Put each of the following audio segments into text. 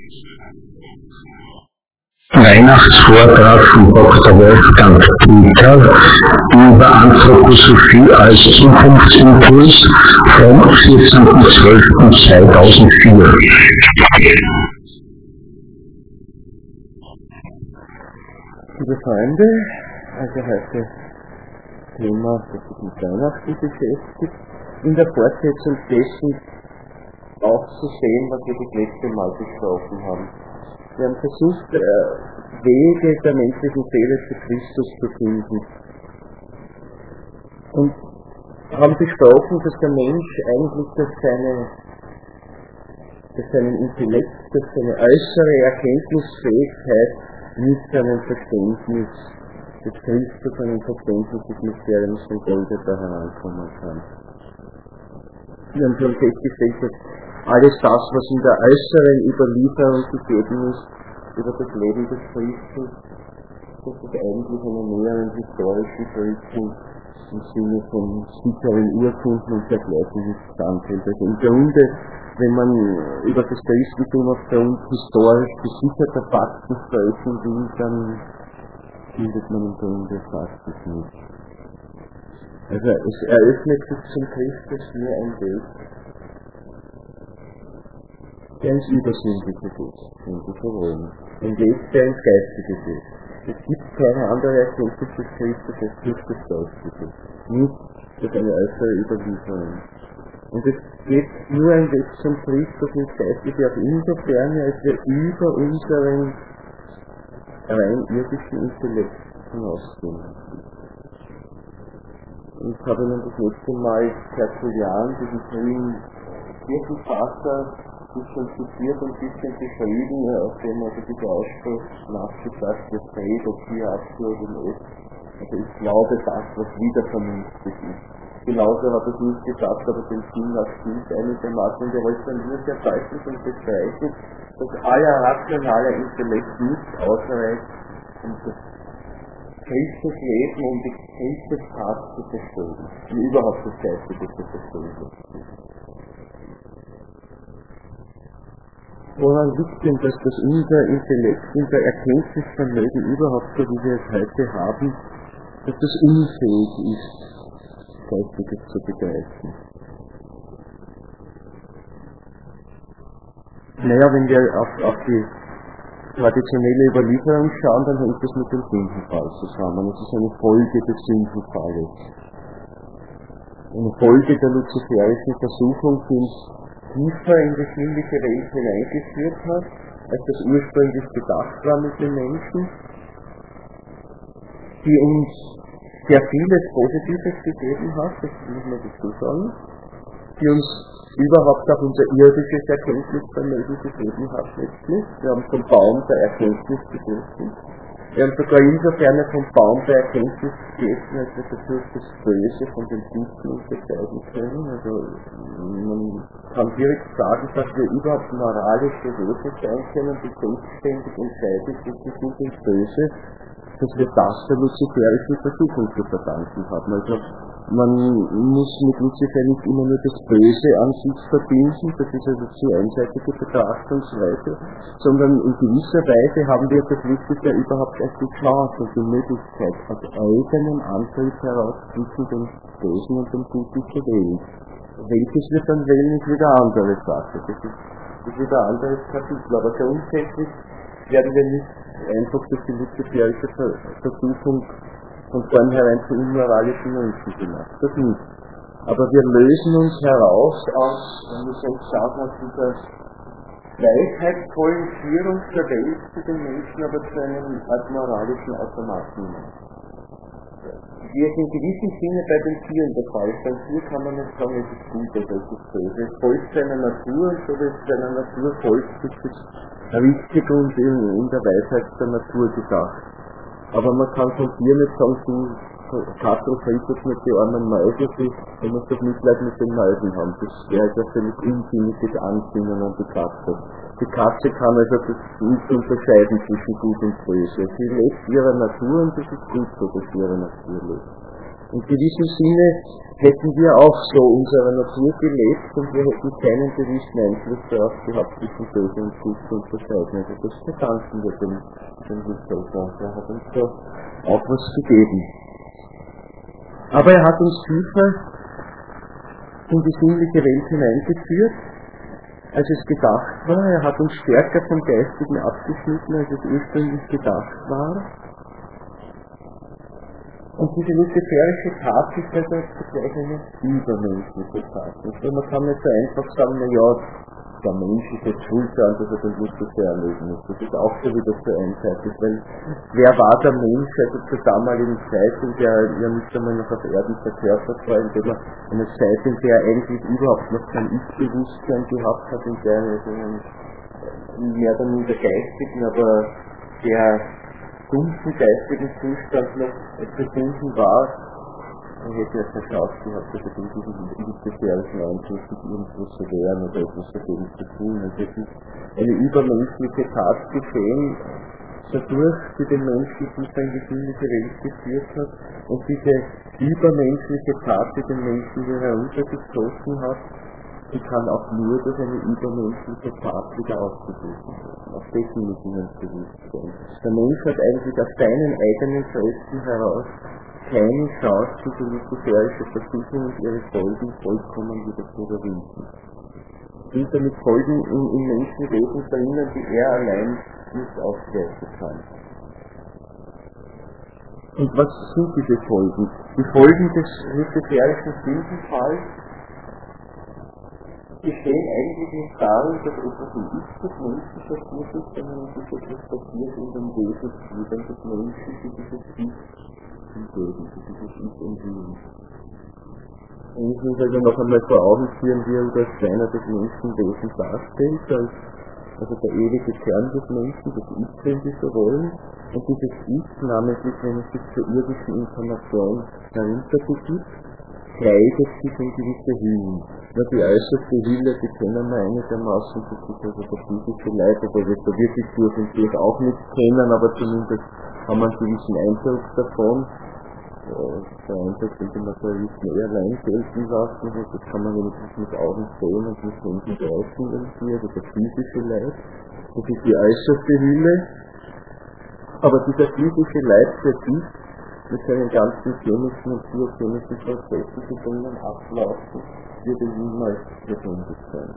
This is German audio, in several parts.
Weihnachtsvortrag von Dr. Wolfgang Peter über Anthroposophie als Zukunftsimpuls vom 14.12.2004. Liebe Freunde, also heute Thema, das sich mit Weihnachten beschäftigt, in der Fortsetzung dessen auch zu sehen, was wir das letzte Mal besprochen haben. Wir haben versucht, Wege der menschlichen Seele zu Christus zu finden und haben besprochen, dass der Mensch eigentlich durch seinen Intellekt, durch seine äußere Erkenntnisfähigkeit nicht an ein Verständnis des Christus, an ein Verständnis des Mysteriums von Golgatha herankommen kann. Wir haben schon festgestellt, dass alles das, was in der äußeren Überlieferung gegeben ist, über das Leben des Christus, dass es eigentlich einen näheren historischen Brücken im Sinne von sicheren Urkunden und dergleichen nicht standhält. Also im Grunde, wenn man über das Christentum aufgrund historisch gesicherter Fakten sprechen will, dann findet man im Grunde fast nicht. Also es eröffnet sich zum Christus nur ein Weg, der ins Übersinnliche geht, wenn Sie so wollen. Ein Weg, der ins Geistige geht. Es gibt keine andere Erkenntnis des Christus als durch das Geistige, nicht durch eine äußere Überlieferung. Und es geht nur ein Weg zum Christus ins Geistige auf insofern, als wir über unseren rein irdischen Intellekt hinausgehen. Und ich habe Ihnen das letzte Mal Tertullian, diesen frühen Kirchenvater, ein bisschen zitiert und ein bisschen beschrieben, auf dem also dieser Ausspruch nachgesagt wird, Credo quia absurdum est. Also ich glaube das, was wieder vernünftig ist. Genauso hat er es nicht gesagt, aber den Sinn nach Sinn einigermaßen. Und er wollte dann nur sehr deutlich und bestreichen, dass aller rationaler Intellekt nicht ausreicht, um das Christusleben und die Christustat zu verstehen. Und überhaupt das Geistige zu verstehen. Woran liegt denn, dass das unser Intellekt, unser Erkenntnisvermögen überhaupt, so wie wir es heute haben, dass das unfähig ist, Geistiges zu begreifen? Naja, wenn wir auf die traditionelle Überlieferung schauen, dann hängt das mit dem Sündenfall zusammen. Es ist eine Folge des Sündenfalles. Eine Folge der luziferischen Versuchung, die uns tiefer in die sinnliche Welt hineingeführt hat, als das ursprünglich gedacht war mit den Menschen, die uns sehr vieles Positives gegeben hat, das muss man dazu sagen, die uns überhaupt auch unser irdisches Erkenntnisvermögen gegeben hat letztlich. Wir haben vom Baum der Erkenntnis gegessen. Wir haben sogar insofern vom Baum der Erkenntnis gegessen, als wir dadurch das Böse von den Guten unterscheiden können. Also man kann direkt sagen, dass wir überhaupt moralische Wesen sein können, die selbstständig entscheiden zwischen Gut und Böse, dass wir das der luziferischen Versuchung zu verdanken haben. Also man muss mit Luzifer nicht immer nur das Böse an sich verbinden, das ist also zu einseitige Betrachtungsweise, sondern in gewisser Weise haben wir verpflichtet ja überhaupt erst die Chance und die Möglichkeit, aus eigenem Antrieb heraus zwischen dem Bösen und dem Guten zu wählen. Welches wir dann wählen, ist wieder eine andere Sache. Das ist wieder ein anderes Kapitel, aber grundsätzlich werden wir nicht einfach durch die luziferische Versuchung von vornherein zu unmoralischen Menschen gemacht. Das nicht. Aber wir lösen uns heraus aus, wenn wir so sagen, aus dieser gleichheitsvollen Führung der Welt zu den Menschen, aber zu einem Art moralischen Automaten. Wie es in gewissem Sinne bei den Tieren der Fall ist. Beim Tier kann man nicht sagen, es ist gut oder es ist böse. Es folgt seiner Natur und so wie es seiner Natur folgt, ist es richtig und in der Weisheit der Natur gedacht. Aber man kann von dir nicht sagen, du Katze fällt jetzt mit den armen Mäusen, du musst doch Mitleid mit den Mäusen haben. Das wäre also völlig unsinniges Ansinnen an die Katze. Die Katze kann also das nicht unterscheiden zwischen Gut und Böse. Sie lebt ihrer Natur und das ist gut so, dass sie ihre Natur lebt. In gewissem Sinne hätten wir auch so unserer Natur gelebt und wir hätten keinen bewussten Einfluss darauf gehabt, zwischen Böse und Gut zu unterscheiden. Also das verdanken wir dem Hilfshelfer. Er hat uns da auch was gegeben. Aber er hat uns tiefer in die sinnliche Welt hineingeführt, als es gedacht war. Er hat uns stärker vom Geistigen abgeschnitten, als es ursprünglich gedacht war. Und diese luziferische Tat ist also zugleich eine übermenschliche Tat. Also man kann nicht so einfach sagen, naja, der Mensch ist jetzt schuld daran, dass er den Luzifer erleben muss. Das ist auch so wieder so einseitig, weil wer war der Mensch also zur damaligen Zeit, in der er ja nicht einmal noch auf Erden verkörpert war, in der eine Zeit, in der er eigentlich überhaupt noch kein Ich-Bewusstsein gehabt hat, in der er mehr oder minder geistigen, aber der dumpfen geistigen Zustand noch befunden war, dann hätte er verschaut gehabt, dass er in diesem luziferischen Einfluss nicht irgendwo zu wehren oder etwas dagegen zu tun. Also es ist eine übermenschliche Tat geschehen, dadurch, die den Menschen in seine sinnliche Welt geführt hat, und diese übermenschliche Tat, die den Menschen hier heruntergestoßen hat, die kann auch nur durch eine übermenschliche Tat wieder aufgerufen werden. Auf dessen müssen wir uns bewusst sein. Der Mensch hat eigentlich aus seinen eigenen Kräften heraus keine Chance, diese luziferische Versuchung und ihre Folgen vollkommen wieder zu überwinden. Sind damit Folgen im Menschenwesen verhindern, die er allein nicht ausgleichen kann. Und was sind diese Folgen? Die Folgen des luziferischen Sündenfalls bestehen eigentlich nicht darin, dass etwas im Ich des Menschen passiert ist, sondern dass etwas passiert in den Wesensgliedern des Menschen, die dieses Ich im Leben, die dieses Ich im Leben. Und ich muss also noch einmal vor Augen führen, wie er das Kleiner des Menschenwesens darstellt, also der ewige Kern des Menschen, das Ich, wenn Sie so wollen, und dieses Ich, namentlich wenn es sich zur irdischen Inkarnation herunterbegibt, kleidet sich in gewisse Hüllen. Ja, die äußerste Hülle, die kennen wir einigermaßen, das ist also der physische Leib, aber wir da wirklich durch und durch auch nicht kennen, aber zumindest haben wir einen gewissen Eindruck davon. Der Eindruck, den die Materialisten eher allein gelten lassen, also das kann man wenigstens mit Augen sehen und mit Händen greifen irgendwie, also der physische Leib. Das ist die äußerste Hülle, aber dieser physische Leib für sich mit seinen ganzen chemischen und biochemischen Prozessen, die drinnen ablaufen, wird er niemals lebendig sein.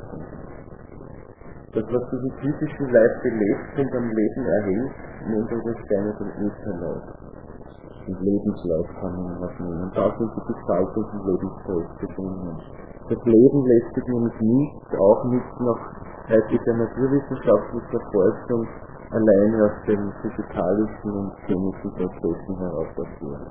Das, was diesen physischen Leib belebt und am Leben erhält, nennt er das gerne den Ätherleib. Und Lebenslauf kann man was nehmen. Und da sind die gestalteten Lebenskräfte drinnen. Das Leben lässt sich nämlich nicht, auch nicht nach heutiger naturwissenschaftlicher Forschung, alleine aus den physikalischen und chemischen Prozessen heraus erklären.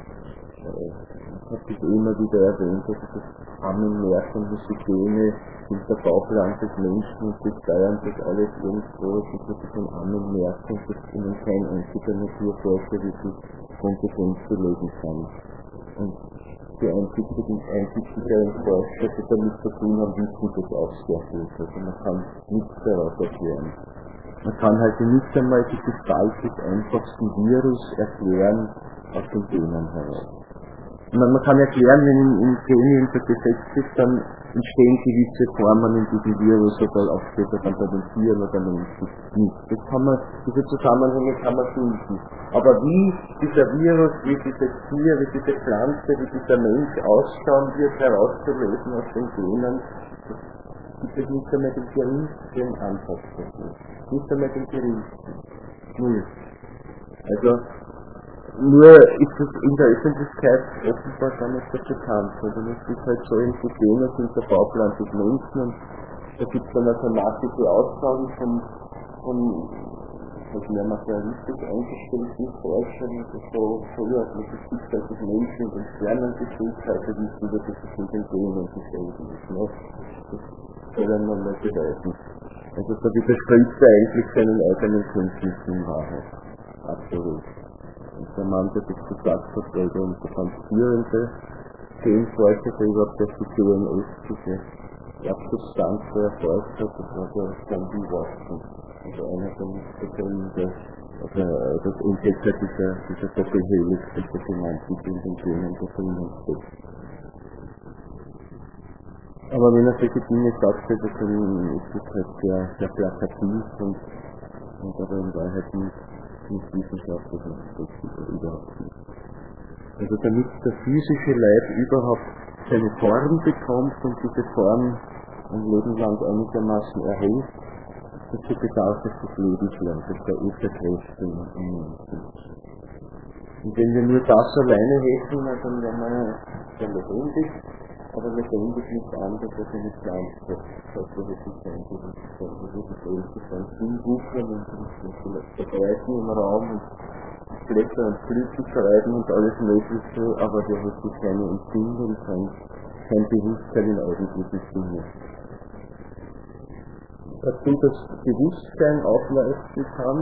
Ich habe das immer wieder erwähnt, dass das Ammenmärchen, die Hygiene sind der Bauchland des Menschen und die steuern das alles irgendwo, das ist wirklich ein Ammenmärchen, das ihnen kein einziger Naturforscher wirklich kompetent belegen kann. Und die einzigeren Forscher, die damit zu tun haben, wissen das auch sehr gut. Also man kann nichts daraus erklären. Man kann halt nicht einmal die Gestalt des einfachsten Virus erklären aus den Genen heraus. Man kann erklären, wenn im Genien vergesetzt ist, dann entstehen gewisse Formen in diesem Virus oder auch später dann bei den Tieren oder Menschen nicht. Diese Zusammenhänge kann man finden. Aber wie dieser Virus, wie dieses Tier, wie diese Pflanze, wie dieser Mensch ausschauen wird, herauszulösen aus den Genen, gibt es nicht einmal den geringsten Ansatzpunkt. Nicht einmal den geringsten. Null. Also, nur ist es in der Öffentlichkeit offenbar gar nicht so bekannt. Also es ist halt so, Indigene sind der Bauplan des Menschen und da gibt es dann also massige Aussagen von mehr materialistisch eingestellten Forschern, also so das Schicksal des Menschen und den Sternengeschichte, wissen wir, dass es mit den Genen geschrieben ist. Ne? Das können wir mal beweisen. Also da widerspricht er eigentlich seinen eigenen Kenntnissen in Wahrheit. Absolut. Und der Mann, der das gesagt hat, war der ganz führende Genforscher, der überhaupt das die DNS, diese Erbsubstanz erforscht hat, das war der Sandy Watson. Also einer der das Entdecker dieser Doppelhelix, dieser Semantik in den Themen der drinnen steckt. Aber wenn er solche Dinge sagt, dann ist das halt sehr plakativ und aber in Wahrheit nicht wissenschaftlich und überhaupt nicht. Also damit der physische Leib überhaupt seine Form bekommt und diese Form ein Leben lang einigermaßen erhält, dazu bedarf es des Lebenslandes, der Urkräfte im Menschen. Und wenn wir nur das alleine hätten, dann wären wir sehr lebendig, aber lebendig nichts anderes als eine Pflanze. Das würde sich sein, wir würden Älter sein, Filmbuchern und vielleicht verbreiten im Raum und Blätter und Blüten schreiben und alles Mögliche, aber wir hätten keine Empfindung, kein Bewusstsein in eigentlichen Sinne. Dazu das Bewusstsein aufleisten kann,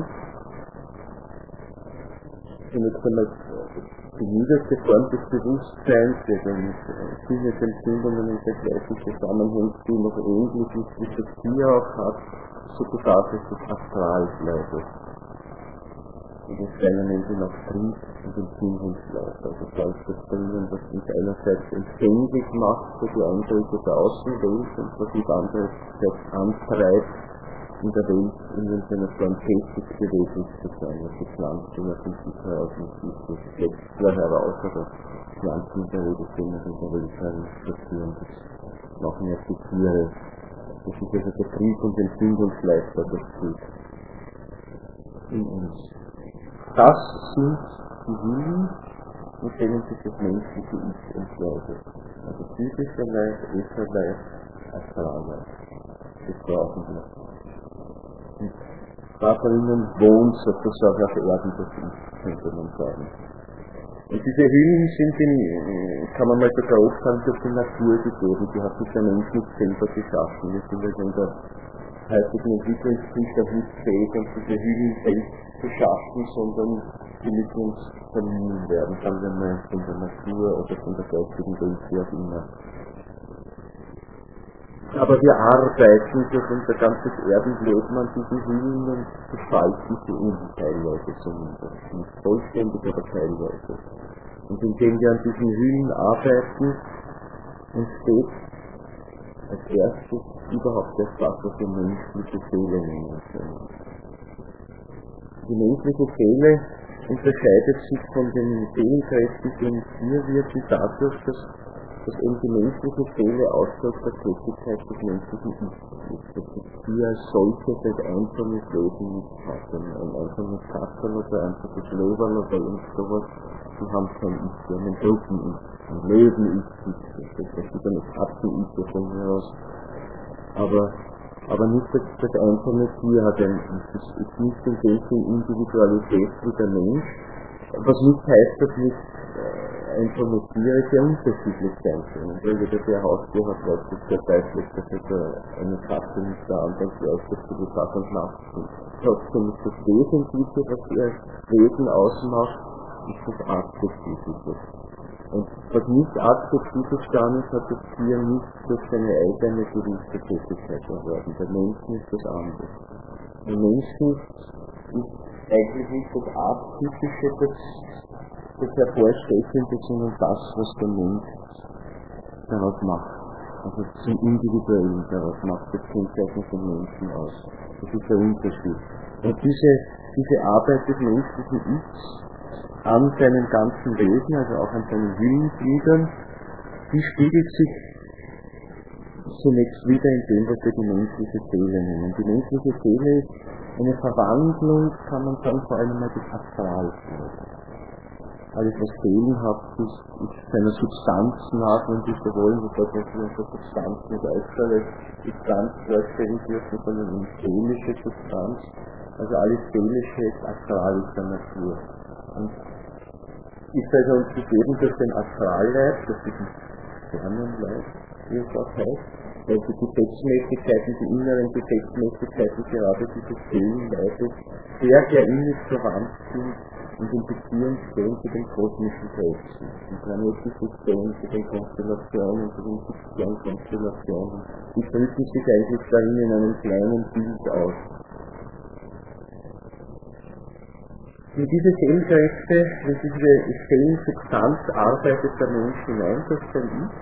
zunächst einmal die niederste Form des Bewusstseins, der dann Sinnesempfindungen und dergleichen zusammenhängt, die noch ähnlich ist, wie das hier auch hat, so bedarf es des Astralleibes. Und das Kleine nennt ihn auch Trieb und Empfindungsleib. Also da ist das drinnen, was uns einerseits empfänglich macht für die Eindrücke der Außenwelt und was uns andererseits antreibt, in der Welt in irgendeiner Form tätig beweglich zu sein. Also Pflanzen ja von sich heraus nicht das wächst zwar heraus, aber Pflanzen in der Regel können in der Welt passieren. Das machen ja die Tiere. Das ist also der Trieb und Empfindungsleib, der das tut. In uns. Das sind die Willen, mit denen sich das menschliche Ich entscheidet. Also physischer Leib, Ätherleib, Astralleib. Das brauchen wir. Und da drinnen wohnt sozusagen auf Erden das Ich, könnte man sagen. Und diese Hüllen sind kann man mal so grob sagen, durch die Natur gegeben. Die hat sich der Mensch nicht selber geschaffen. Wir sind also in der heutigen Entwicklungsgeschichte nicht fähig, uns diese Hüllen selbst zu schaffen, sondern die mit uns verliehen werden, sagen wir mal von der Natur oder von der geistigen Welt, wie auch immer. Aber wir arbeiten durch unser ganzes Erdenleben an diesen Hüllen und gestalten sie teilweise zumindest. Nicht vollständig, aber teilweise. Und indem wir an diesen Hüllen arbeiten, entsteht als erstes überhaupt das, was wir menschliche Seele nennen können. Die menschliche Seele unterscheidet sich von den Seelenkräften, die im Tier wirken, dadurch, dass eben die menschliche Seele Ausdruck der Tätigkeit des menschlichen Ich ist. Dass das Tier als solches als einzelnes Leben nicht hat. Ein einzelnes Katzel oder ein einfaches Löwerl oder irgend sowas, die haben kein Ich, die haben ein Gruppen-Ich, ein Löwen-Ich, das ist ein Katzen-Ich von mir aus. Aber nicht das einzelne Tier hat ein Ich, es ist nicht in welchen Individualität wie der Mensch, was nicht heißt, dass nicht einzelne Tiere sehr unterschiedlich sein können. Weil jeder, der Haustier hat, weiß das sehr deutlich, dass eine Katze nicht der andere gleich ist, die Tag und Nacht sind. Trotzdem ist das Wesentliche, was ihr Wesen ausmacht, ist das Artspezifische. Und was nicht artspezifisch dann ist, hat das Tier nicht durch seine eigene gewisse Tätigkeit erworben. Der Mensch ist das andere. Der Mensch ist eigentlich nicht das Arttypische, das Hervorstechende, sondern das, was der Mensch daraus macht. Also zum Individuellen daraus macht, das Kennzeichen von Menschen aus. Das ist der Unterschied. Und diese Arbeit des menschlichen Ichs an seinem ganzen Wesen, also auch an seinen Willensgliedern, die spiegelt sich zunächst wieder in dem, was wir die menschliche Seele nennen. Die menschliche Seele ist eine Verwandlung, kann man sagen, vor allem mal des Astralseins. Alles, was seelenhaft ist seiner Substanz nach, wenn Sie so wollen, das heißt, dass wir unsere Substanz nicht als Substanz vorstellen dürfen, sondern eine seelische Substanz. Also alles Seelische ist astralischer Natur. Und ist also uns gegeben durch den Astralleib, das ist ein Sternenleib, wie es auch heißt, weil die Gesetzmäßigkeiten, die inneren Gesetzmäßigkeiten gerade dieses Seelenleibes sehr innig verwandt sind und in Beziehung stehen zu den kosmischen Kräften. Die Planetensystem, zu den Konstellationen, zu den Sternkonstellationen, die drücken sich eigentlich darin in einem kleinen Bild aus. In diese Seelenkräfte, in diese Seelensubstanz arbeitet der Mensch hinein, das kann ich.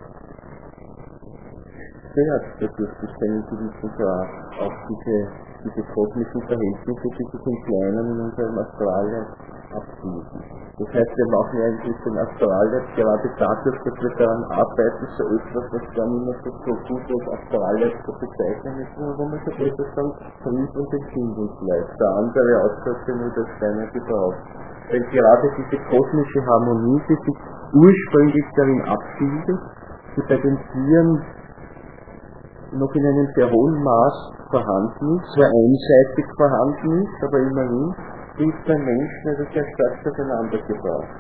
Der hat dadurch die seinen gewissen Grad auf diese kosmischen Verhältnisse, die sich im Kleinen in unserem Astralleib abbilden. Das heißt, wir machen eigentlich den Astralleib gerade dadurch, dass wir daran arbeiten, so etwas, was dann immer so gut als Astralleib zu bezeichnen ist, wo man so etwas dann Trieb- und Empfindungsleib. Der andere Ausdruck, den wir das keiner gebraucht. Weil gerade diese kosmische Harmonie, die sich ursprünglich darin abbildet, die bei den Tieren noch in einem sehr hohen Maß vorhanden ist, sehr einseitig vorhanden ist, aber immerhin ist der Mensch nicht sehr stark durcheinander gebracht.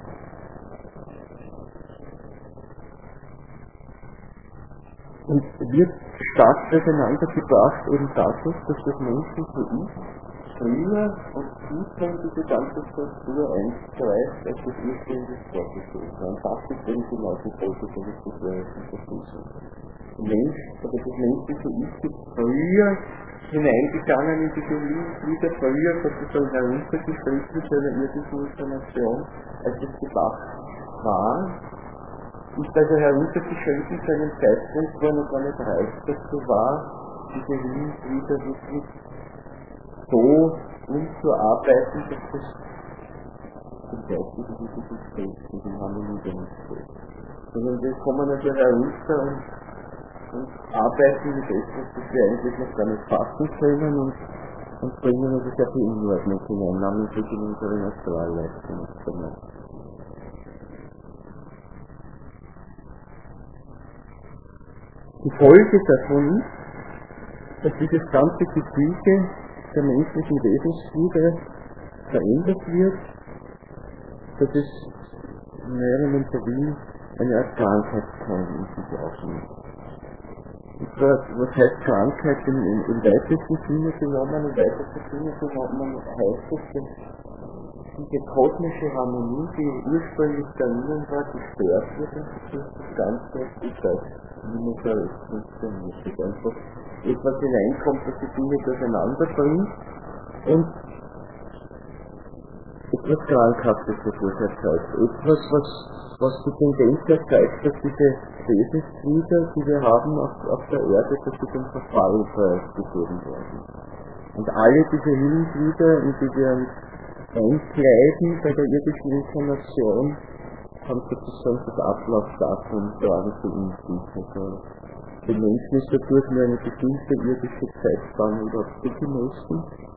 Und wird stark durcheinander gebracht eben dadurch, dass das menschliche Ich früher und tiefer in diese ganze Struktur einstreicht, als das ursprünglich vorgesehen war. Und das ist eben genau die Folge von der Verfügung. Der Mensch, oder das menschliche Ich ist früher hineingegangen in diese Liebe, früher sozusagen heruntergestrichen zu einer irdischen Information, als es gedacht war, ist also heruntergeschrieben zu einem Zeitpunkt, wo er noch gar nicht reif dazu war, diese Liebe wirklich so umzuarbeiten, dass das im Geistigen wirklich entsteht, in Harmonie damit steht. Sondern wir kommen also herunter und arbeiten mit etwas, das wir eigentlich noch gar nicht fassen können und bringen uns ja die Unordnung hinein, namentlich in unseren Astralleistung. Die Folge davon ist, dass dieses ganze Gefüge der menschlichen Wesensliebe verändert wird, dass es wenn man so will, eine Art Krankheit in sich aufnimmt. Was heißt Krankheit im weitesten Sinne genommen? Im weitesten Sinne genommen heißt es, dass diese kosmische Harmonie, die ursprünglich darin war, gestört wird und das Ganze beschreibt, wie man da funktioniert. Es ist einfach etwas hineinkommt, das die Dinge durcheinander bringt und etwas Krankhaftes dadurch erzeugt. Etwas, was die Tendenz erzeugt, dass diese Wesensglieder, die wir haben auf der Erde, dass sie dem Verfall gegeben werden. Und alle diese Hüllenglieder, in die wir uns einkleiden bei der irdischen Inkarnation, haben sozusagen das Ablaufdatum tragen für uns nicht. Also, den Menschen ist dadurch nur eine bestimmte irdische Zeitspanne überhaupt zugemessen.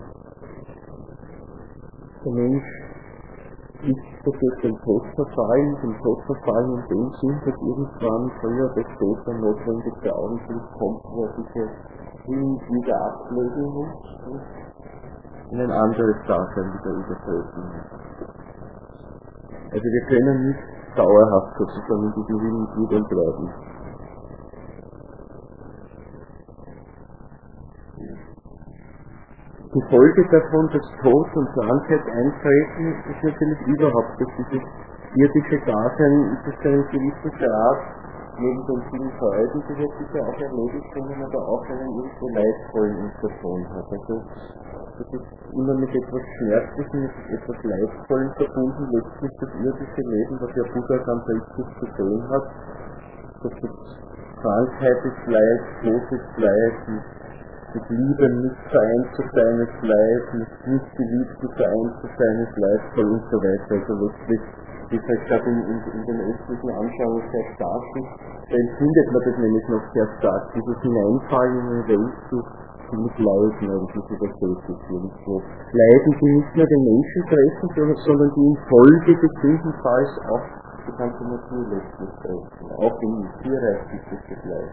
Der Mensch ist dadurch dem Todverfallen in dem Sinn, dass irgendwann früher oder später notwendig der Augenblick kommt, wo er diese Hüllen wieder ablegen muss und in ein anderes Dasein wieder übertreten muss. Also wir können nicht dauerhaft sozusagen in diesen Hüllengliedern bleiben. Die Folge davon, dass Tod und Krankheit eintreten, ist natürlich überhaupt, dass dieses irdische Dasein bis zu einem gewissen Grad neben den vielen Freuden, die wir sicher auch erledigt können, aber auch einen irgendwo leidvollen Unterton hat. Also das ist immer mit etwas Schmerzlichem, mit etwas Leidvollen verbunden, letztlich das irdische Leben, was ja Buddha ganz richtig gesehen hat, dass das Krankheit ist Leid, Tod ist Leid, mit Liebe nicht vereint zu sein ist Leid, mit nicht Geliebten vereint zu sein ist leidvoll und so weiter. Also letztlich, wie es halt gerade in den östlichen Anschauungen sehr stark ist, da empfindet man das nämlich noch sehr stark, dieses Hineinfallen in eine Welt, die mit Leiden eigentlich übersättigt irgendwo. Leiden, die nicht nur den Menschen treffen, sondern die in Folge des Sündenfalls auch die ganze Natur letztlich treffen. Auch im Tierreich gibt es das Leid.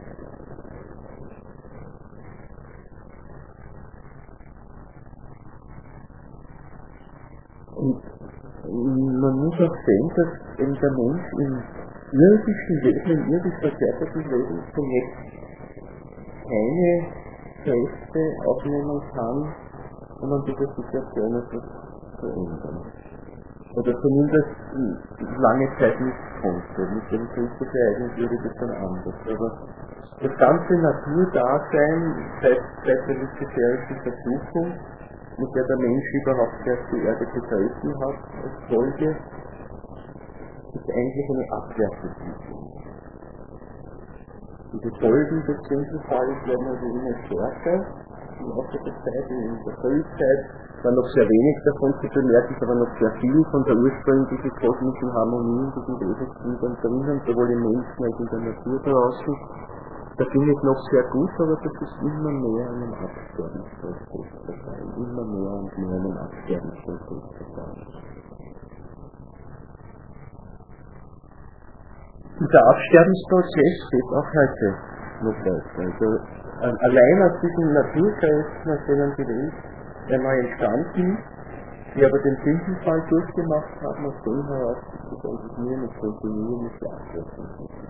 Und man muss auch sehen, dass eben der Mensch im irdischen Leben, im irdisch verkörperten Leben zunächst keine Kräfte aufnehmen kann, um an dieser Situation etwas zu ändern. Oder zumindest lange Zeit nicht konnte. Mit dem Christus Ereignis wurde das dann anders. Aber das ganze Naturdasein seit der luziferischen Versuchung mit der der Mensch überhaupt erst die Erde betreten hat, als Folge, ist eigentlich eine Abwehrbewegung. Diese Folgen des Sündenfalls werden also immer stärker. Im Laufe der Zeit, in der Frühzeit, war noch sehr wenig davon zu bemerken, aber noch sehr viel von der ursprünglichen kosmischen Harmonie in diesen Wesensgliedern drinnen, sowohl im Menschen als in der Natur draußen. Da finde ich noch sehr gut, aber das ist immer mehr einem Absterbensprozess der Fall. Immer mehr und mehr einem Absterbensprozess der Fall. Dieser Absterbensprozess geht auch heute noch weiter. Also, allein aus diesen Naturkräften, aus denen die Welt einmal entstanden ist, die aber den Sündenfall durchgemacht haben, aus dem heraus gibt es eigentlich nur eine kontinuierliche Abwärtsung.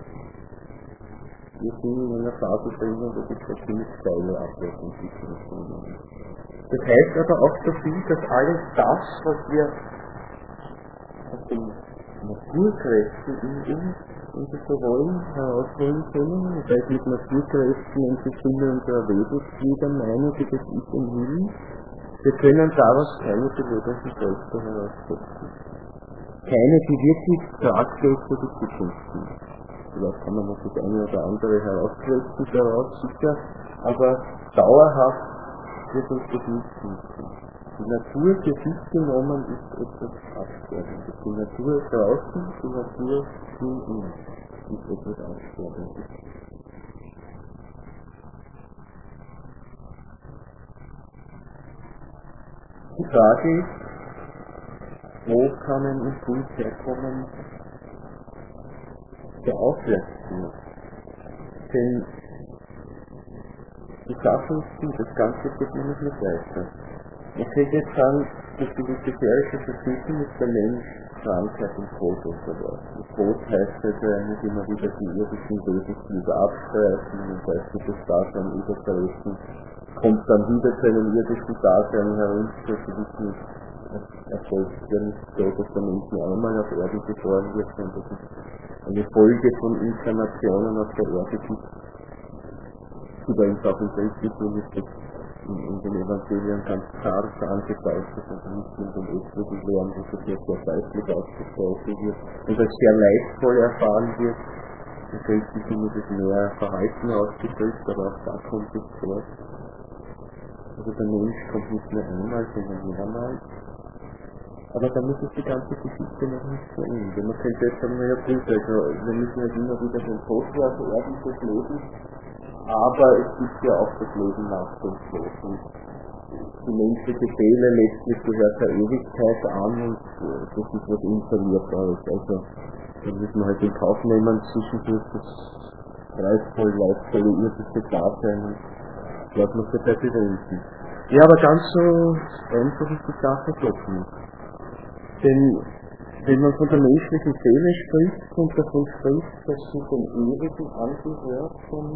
Wir sind in einer Phase drinnen, wo sich eine ziemlich steile Abwärtsentwicklung. Das heißt aber auch so viel, dass alles das, was wir aus den Naturkräften in uns, wenn Sie so wollen, herausholen können, weil ich mit Naturkräften und die Sinne unserer Wesensglieder meine, die das Ich umhüllen, wir können daraus keine belebenden Kräfte heraussetzen. Keine, die wirklich tragfähig für die Zukunft sind. Vielleicht kann man noch das eine oder andere herauskreuzen daraus, sicher, aber dauerhaft wird uns das nicht nützen. Die Natur für sich genommen ist etwas Absterbendes. Die Natur draußen, die Natur in uns ist etwas Absterbendes. Die Frage ist, wo kann ein Impuls herkommen, der aufwärts führt? Denn die Sache ist die, das Ganze geht nämlich nicht weiter. Man könnte jetzt sagen, dass die luziferische Versuchung ist der Mensch Krankheit und Tod unterworfen. Tod heißt also eigentlich immer wieder die irdischen Lebensglieder abstreifen, das heißt, das Dasein übertreten, kommt dann wieder zu einem irdischen Dasein herunter, zu wissen, erfolgt ja nicht so, dass der Mensch nur einmal auf Erden geboren wird, sondern dass es eine Folge von Inkarnationen auf der Erde gibt, die bei uns auch im Christentum ist, in den Evangelien ganz klar angedeutet und nicht in den östlichen Lehren, wo das jetzt sehr deutlich ausgesprochen wird und als sehr leidvoll erfahren wird. Im Christentum ist es mehr Verhalten ausgedrückt, aber auch da kommt es vor. Also der Mensch kommt nicht nur einmal, sondern mehrmals. Aber damit ist die ganze Geschichte noch nicht zu Ende. Man könnte jetzt sagen, naja gut, also wir müssen ja immer wieder den Tod werden des Lebens, aber es gibt ja auch das Leben nach dem Tod. Und die menschliche Seele letztlich gehört der Ewigkeit an und das ist was Unverlierbares. Also da müssen wir halt in Kauf nehmen, zwischendurch das preisvoll leidvolle irdische Dasein und lassen wir es dabei bewältigen. Ja, aber ganz so einfach ist die Sache doch nicht. Denn wenn man von der menschlichen Seele spricht und davon spricht, dass sie dem Ewigen angehört, dann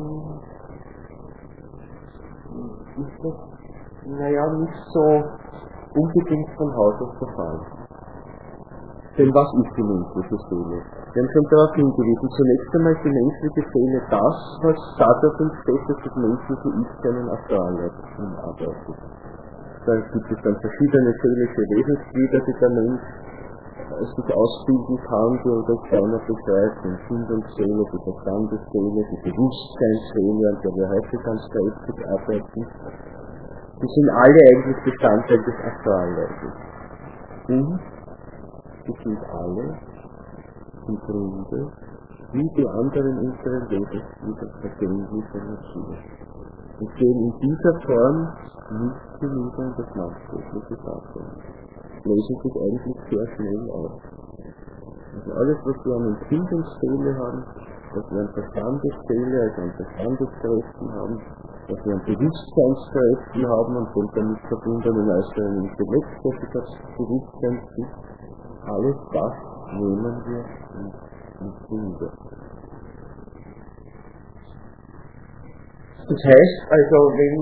ist das, nicht so unbedingt von Haus aus der Fall. Denn was ist die menschliche Seele? Wir haben schon darauf hingewiesen, zunächst einmal ist die menschliche Seele das, was dadurch entsteht, dass das menschliche Ich seinen Astral arbeitet. Da gibt es dann verschiedene seelische Wesensglieder, die der Mensch sich ausbilden kann, die er durch seiner beschreibt, den Sinn und Seele, die Verstandesseele, die Bewusstseinsseele, an der wir heute ganz kräftig arbeiten. Die sind alle eigentlich Bestandteil des Astralleibes. Und die sind alle im Grunde, wie die anderen unseren Lebensglieder, vergängliche Natur. Und gehen in dieser Form nicht hinüber in das maßgebliche Dasein. Lösen sich eigentlich sehr schnell auf. Also alles, was wir an Empfindungsseele haben, was wir an Verstandesseele, also an Verstandeskräften haben, was wir an Bewusstseinskräften haben und den damit verbundenen äußeren Intellekt, das sich das Bewusstsein gibt, alles das nehmen wir nicht hinüber. Das heißt also, wenn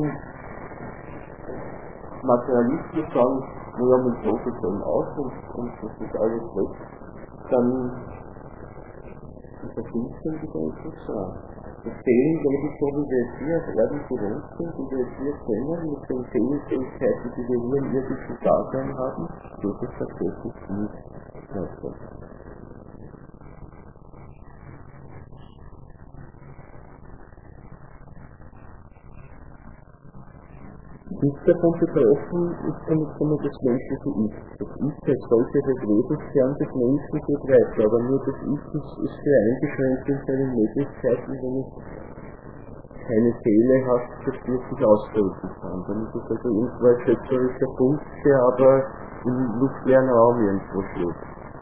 Materialisten sagen, wir haben uns so gesehen aus und das ist alles weg, dann ist das Finstern wieder etwas dran. Das Seelenleben, so wie wir es hier auf Erden gewohnt sind, wie wir es hier kennen, mit den Seelenfähigkeiten, die wir hier im irdischen Dasein haben, geht es tatsächlich nicht weiter. Nicht davon betroffen ist damit sondern das menschliche Ich. Das Ich als solches als Wesenskern des Menschen geht weiter, aber nur das Ich ist sehr eingeschränkt in seinen Möglichkeiten, wenn es keine Seele hat, das wirklich ausdrücken kann. Dann ist es also irgendwo ein schöpferischer Punkt, der aber im luftleeren Raum irgendwo schlägt.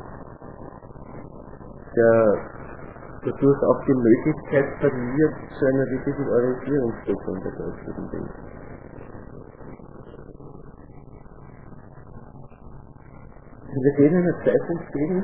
Der dadurch auch die Möglichkeit verliert, zu einer wirklichen Orientierungsstellung der geistigen Welt. Wir gehen in einer Zeit entgegen,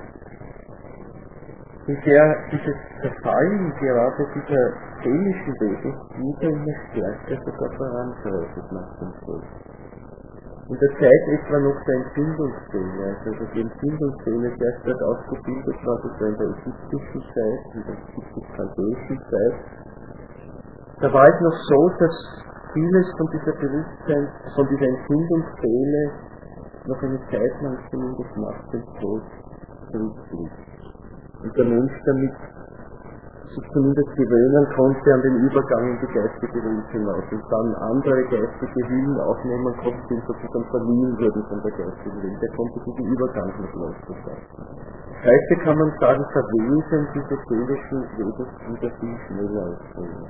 in der dieses Verfallen gerade dieser seelischen Wesensglieder immer stärker sogar voranschreitet nach dem Tod. In der Zeit etwa noch der Empfindungsseele, also die Empfindungsseele sehr stark ausgebildet war, das war in der ägyptischen Zeit, in der ägyptisch-chaldäischen Zeit. Da war es noch so, dass vieles von dieser Bewusstsein, von dieser Empfindungsseele noch eine Zeit lang zumindest nach dem Tod zurückblieb. Und der Mensch damit sich zumindest gewöhnen konnte an den Übergang in die geistige Welt hinaus und dann andere geistige Hüllen aufnehmen konnte, die sozusagen verliehen wurden von der geistigen Welt. Er konnte diesen Übergang nicht losgestalten. Heute kann man sagen, verwesen diese seelischen Wesensglieder viel schneller als früher.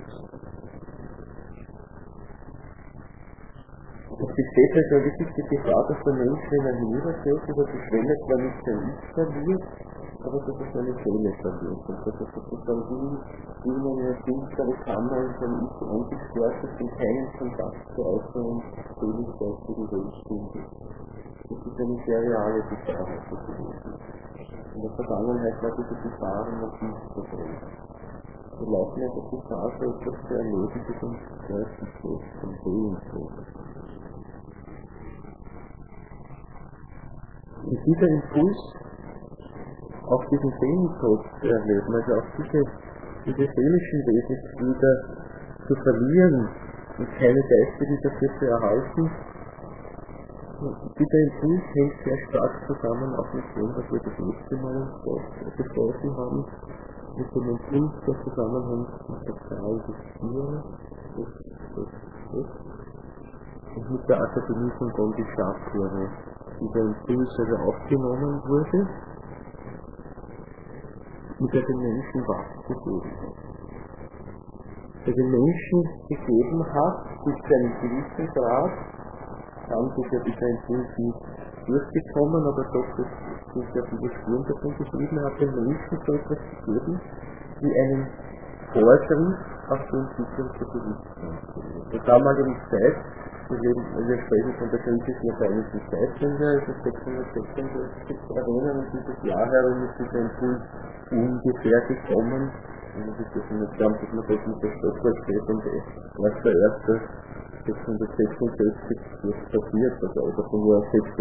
Es besteht also wirklich die Gefahr, dass der Mensch, wenn er hinübergeht, über die Schwelle zwar nicht sein Ich verliert, aber dass er seine Seele verliert. Und dass er sozusagen wie in eine finstere Kammer in sein Ich eingesperrt ist und keinen Kontakt zur äußeren seelisch-geistigen Welt findet. Das ist eine sehr reale Gefahr heute gewesen. In der Vergangenheit war diese Gefahr noch nicht so groß. Wir laufen ja der Gefahr, so etwas zu erleben, wie zum ersten Tod, zum Seelentod. Und dieser Impuls, auch diesen Seelentod zu erleben, also auch diese seelischen Wesensglieder zu verlieren und keine geistigen dafür zu erhalten, dieser Impuls hängt sehr stark zusammen auch mit dem, was wir das letzte Mal besprochen haben, mit dem Impuls, der zusammenhängt mit der Zahl des Tieren und mit der Akademie von Gondischatore. Dieser Impuls also aufgenommen wurde, mit der den Menschen was gegeben hat. Der den Menschen gegeben hat, bis zu einem gewissen Grad, kann sicher dieser Impuls nicht durchgekommen, aber doch, das sind ja viele Spuren davon geschrieben, hat den Menschen so etwas gegeben, wie einen Vorgriff auf die Entwicklung der Bewusstsein. In der damaligen Zeit, wir sprechen von der griechischen lateinischen Zeitwende, also 666 erwähnen, und dieses Jahr herum ist dieser Impuls ungefähr gekommen. Und das ist nicht ganz, dass man das mit der Stoppuhr steht und erst der erste 666 ist passiert, also von nur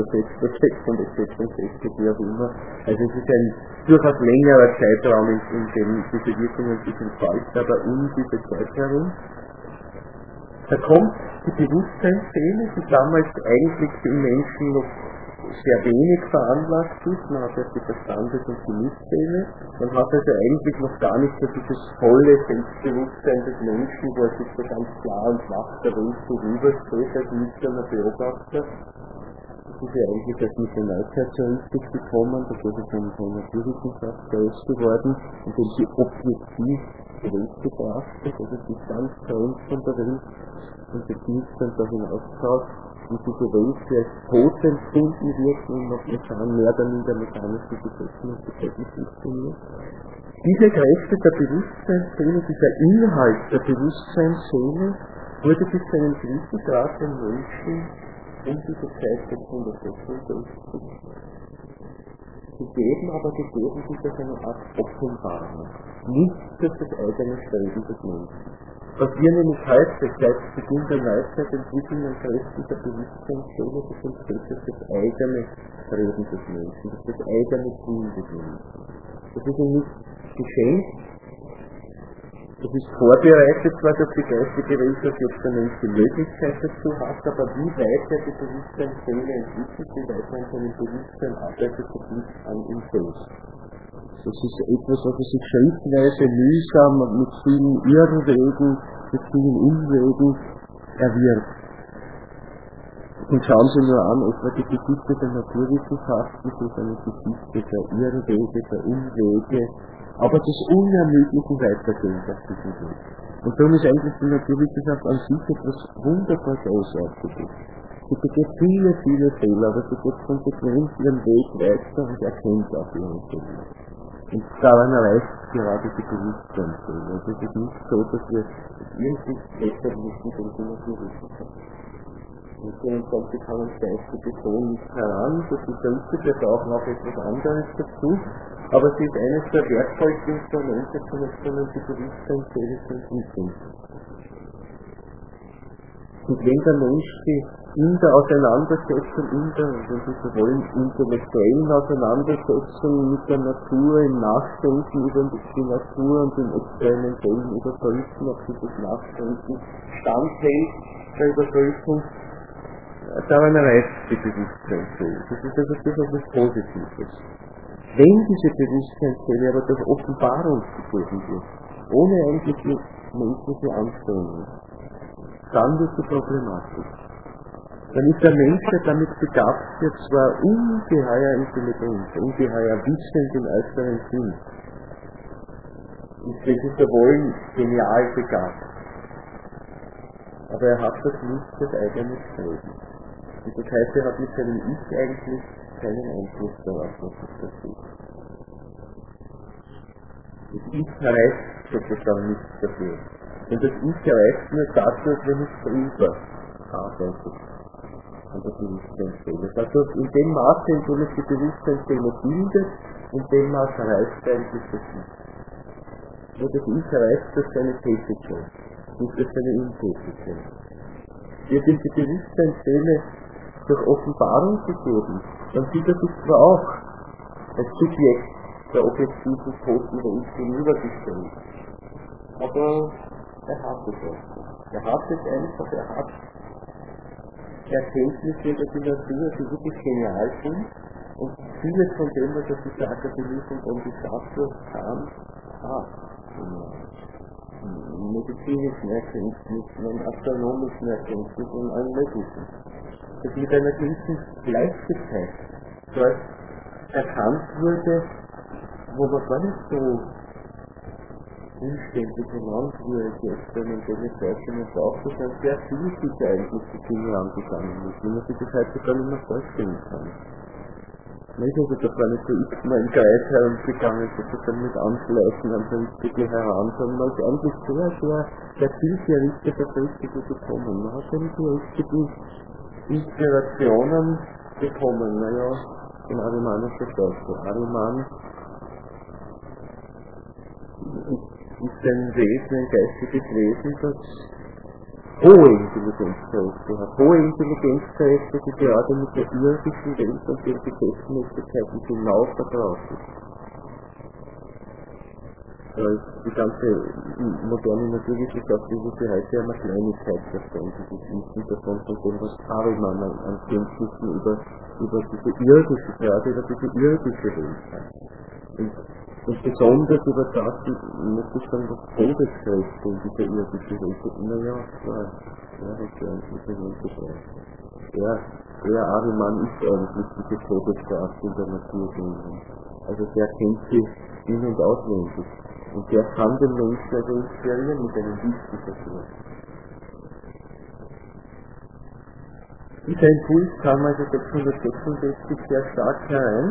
666, wie auch immer. Also es ist ein durchaus längerer Zeitraum, in dem diese Wirkungen sich entfalten, aber um diese Zeit herum. Da kommt die Bewusstseinsseele, die damals eigentlich im Menschen noch sehr wenig veranlagt ist. Man hat ja die Verstandes- und Gemütsseele. Man hat also eigentlich noch gar nicht so dieses volle Selbstbewusstsein des Menschen, wo er sich so ganz klar und wach der Welt vorübersteht, als nüchterner Beobachter. Das ist ja eigentlich erst mit der Neuzeit so richtig gekommen, da ist es von der Naturwissenschaft groß geworden, indem sie objektiv die Welt betrachtet, also die ganz trennt von der Welt und das nüchtern da hinausschaut. Und diese Welt, die als tot empfunden wird und noch mehr oder minder mechanischen Gesetzen und Gesetzen funktioniert. Diese Kräfte der Bewusstseinsseele, dieser Inhalt der Bewusstseinsseele, wurde bis zu einem gewissen Grad den Menschen um diese Zeit 666 gegeben, aber gegeben durch eine Art Offenbarung, nicht durch das eigene Streben des Menschen. Was wir nämlich heute, seit Beginn der Neuzeit entwickeln und Kräften der Bewusstseinsseele, das sind das eigene Streben des Menschen, das eigene Tun des Menschen. Das ist ihm nicht geschenkt, Das ist vorbereitet zwar durch die geistige Welt, dass jetzt der Mensch die Möglichkeit dazu hat, aber wie weit er die Bewusstseinszelle entwickelt, wie weit er in seinem Bewusstsein arbeitet, das liegt an ihm selbst. Das ist etwas, was er sich schrittweise mühsam mit vielen Irrwegen, mit vielen Umwegen erwirbt. Und schauen Sie nur an, etwa die Geschichte der Naturwissenschaften, das ist eine Geschichte der Irrwege, der Umwege, aber des unermüdlichen Weitergehens auf diesem Weg. Und darum ist eigentlich die Naturwissenschaft an sich etwas wunderbar Großartiges. Sie begeht viele, viele Fehler, aber sie geht konsequent ihren Weg weiter und erkennt auch ihren Fehler. Und daran erreicht gerade die Bewusstseinszelle. Also es ist nicht so, dass wir irgendwie besser wissen als die Naturwissenschaft. Und so kommt die kann uns geistige Person nicht heran, das ist richtig, wir brauchen auch etwas anderes dazu, aber sie ist eines der wertvollsten Instrumente, um die Bewusstseinszelle zu entwickeln. Und wenn der Mensch sich in der Auseinandersetzung, wenn Sie so wollen, intellektuellen Auseinandersetzung mit der Natur, im Nachdenken über die Natur und im experimentellen Überprüfen, ob dieses Nachdenken standhält der Überprüfung, daran erreicht die Bewusstseinszelle. Das ist also durchaus was Positives. Wenn diese Bewusstseinszelle aber durch Offenbarung gegeben wird, ohne eigentliche menschliche Anstrengung, dann wird sie problematisch. Dann ist der Mensch, der damit begabt wird, zwar ungeheuer intelligent, ungeheuer wissend im äußeren Sinn, und wenn Sie so wollen, genial begabt. Aber er hat das nicht das eigene Streben. Und das heißt, er hat mit seinem Ich eigentlich keinen Einfluss darauf, was es passiert. Das Ich reicht sozusagen nicht dafür. Und das Ich reicht nur dadurch, wenn es drüber arbeitet. An der Bewusstseinszelle. Dadurch, in dem Maße, in dem es die Bewusstseinszelle bildet, in dem Maße reicht eigentlich das Ich. Nur das Ich reicht durch seine Tätigkeit, nicht durch seine Untätigkeit. Wird ihm die Bewusstseinszelle durch Offenbarung gegeben, dann sieht er sich zwar auch als Subjekt der objektiven positiven Ich gegenübergestellt, aber er hat es auch. Er hat es einfach, er hat Erkenntnisse über die Natur, die wirklich genial sind, und vieles von dem, was er sich der Akademie von Bonn-Bissatur kam, medizinischen Erkenntnissen und astronomischen Erkenntnissen und allen möglichen. Das mit einer gewissen Leichtigkeit dort erkannt wurde, wo man gar nicht so umständlich und langwierige experimentelle Zeichnungen braucht, dass man sehr vielseitig eigentlich die Dinge angegangen ist, wie man sich das heute gar nicht mehr vorstellen kann. Nicht, also da war nicht so x-mal im Kreis herumgegangen, sozusagen mit Anschleichen an der Richtige heran, sondern man ist eigentlich sehr zielgerichtet auf das Richtige gekommen. Man hat dann die richtigen Inspirationen bekommen, naja, in arimanischer Seite. Ariman ist ein Wesen, ein geistiges Wesen, das hohe Intelligenzkräfte hat. Hohe Intelligenzkräfte, die gerade mit der irdischen Welt und den Gesetzmäßigkeiten hinaus vertraut ist. Die ganze moderne Naturwissenschaft ist für heute eine Kleinigkeit davon, dieses Wissen davon, von dem, was Ariman an Kenntnissen über diese irdische, gerade über diese irdische Welt hat. Und besonders über das, muss ich sagen, das Todeskräfte in dieser irdischen Welt. Naja, klar, das ist ja eigentlich eine Welt beschreibt. Der Ariman ist eigentlich diese Todeskraft in der Natur gewesen. Also der kennt sie in- und auswendig. Und der kann den Menschen also inspirieren mit einem Wissen dafür. Dieser Impuls kam also 666 sehr stark herein,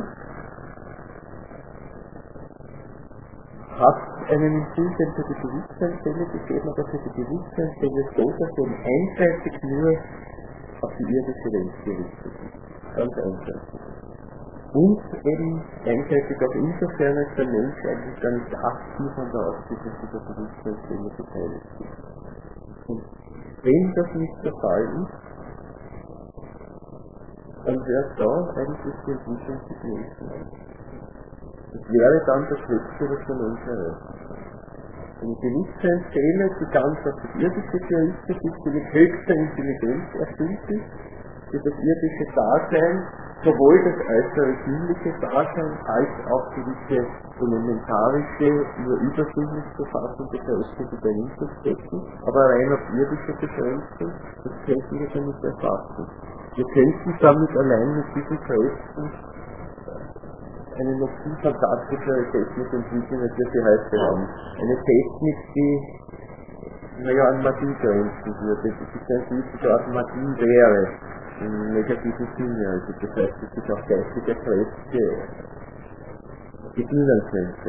hat einen Impuls für die Bewusstseinszelle gegeben, aber für die Bewusstseinszelle so, dass er einseitig nur auf die irdische Welt gerichtet ist. Ganz einseitig. Und eben einseitig auch insofern, als der Mensch eigentlich gar nicht aktiv an der Ausbildung dieser Bewusstseinszelle beteiligt ist. Und wenn das nicht der Fall ist, dann wäre da eigentlich die Entwicklung des Menschen an. Das wäre dann das Höchste, was der Mensch erreicht. Eine Bewusstseinsseele, die ganz auf das Irdische gerichtet ist, die mit höchster Intelligenz erfüllt ist, die das irdische Dasein, sowohl das äußere sinnliche Dasein als auch gewisse elementarische, nur übersinnlich zu fassende Kräfte, die dahinter stecken, aber rein auf irdische beschränken, das könnten wir schon nicht erfassen. Wir könnten damit allein mit diesen Kräften eine noch viel fantastischere Technik entwickeln, als wir sie heute haben. Eine Technik, die an Magie grenzen würde, die eine gewisse Art Magie wäre, im negativen Sinne. Also das heißt, dass sich auch geistige Kräfte bedienen könnte.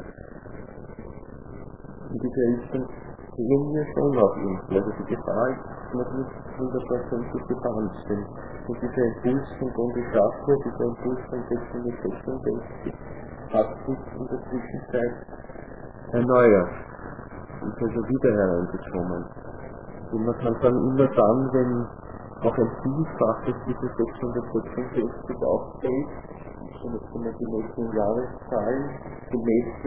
In diese Richtung gehen wir schon auf irgendwie. Also die Gefahr ist noch nicht 100% gebannt. Und dieser Impuls von Gondisatio, dieser Impuls von 666 hat sich in der Zwischenzeit erneuert. Ist also wieder hereingekommen. Und man kann dann immer dann, wenn auch ein Vielfaches dieser 666 aufsteht, schon die nächsten Jahreszahlen gemessen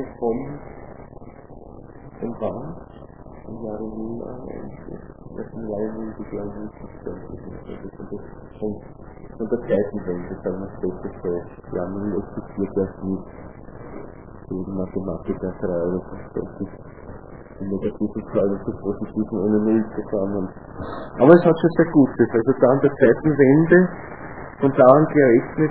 von wann? Im Jahre 0 im Jahre 0 die Jahre 0 von der Zeitenwende, sagen wir später so, ja, 0 existiert erst nicht, die Mathematiker 3 oder 50, die negativen Zahlen zu positiven ohne 0 zusammen. Aber es hat schon sehr Gutes, also dann der Zeitenwende, und daran gerechnet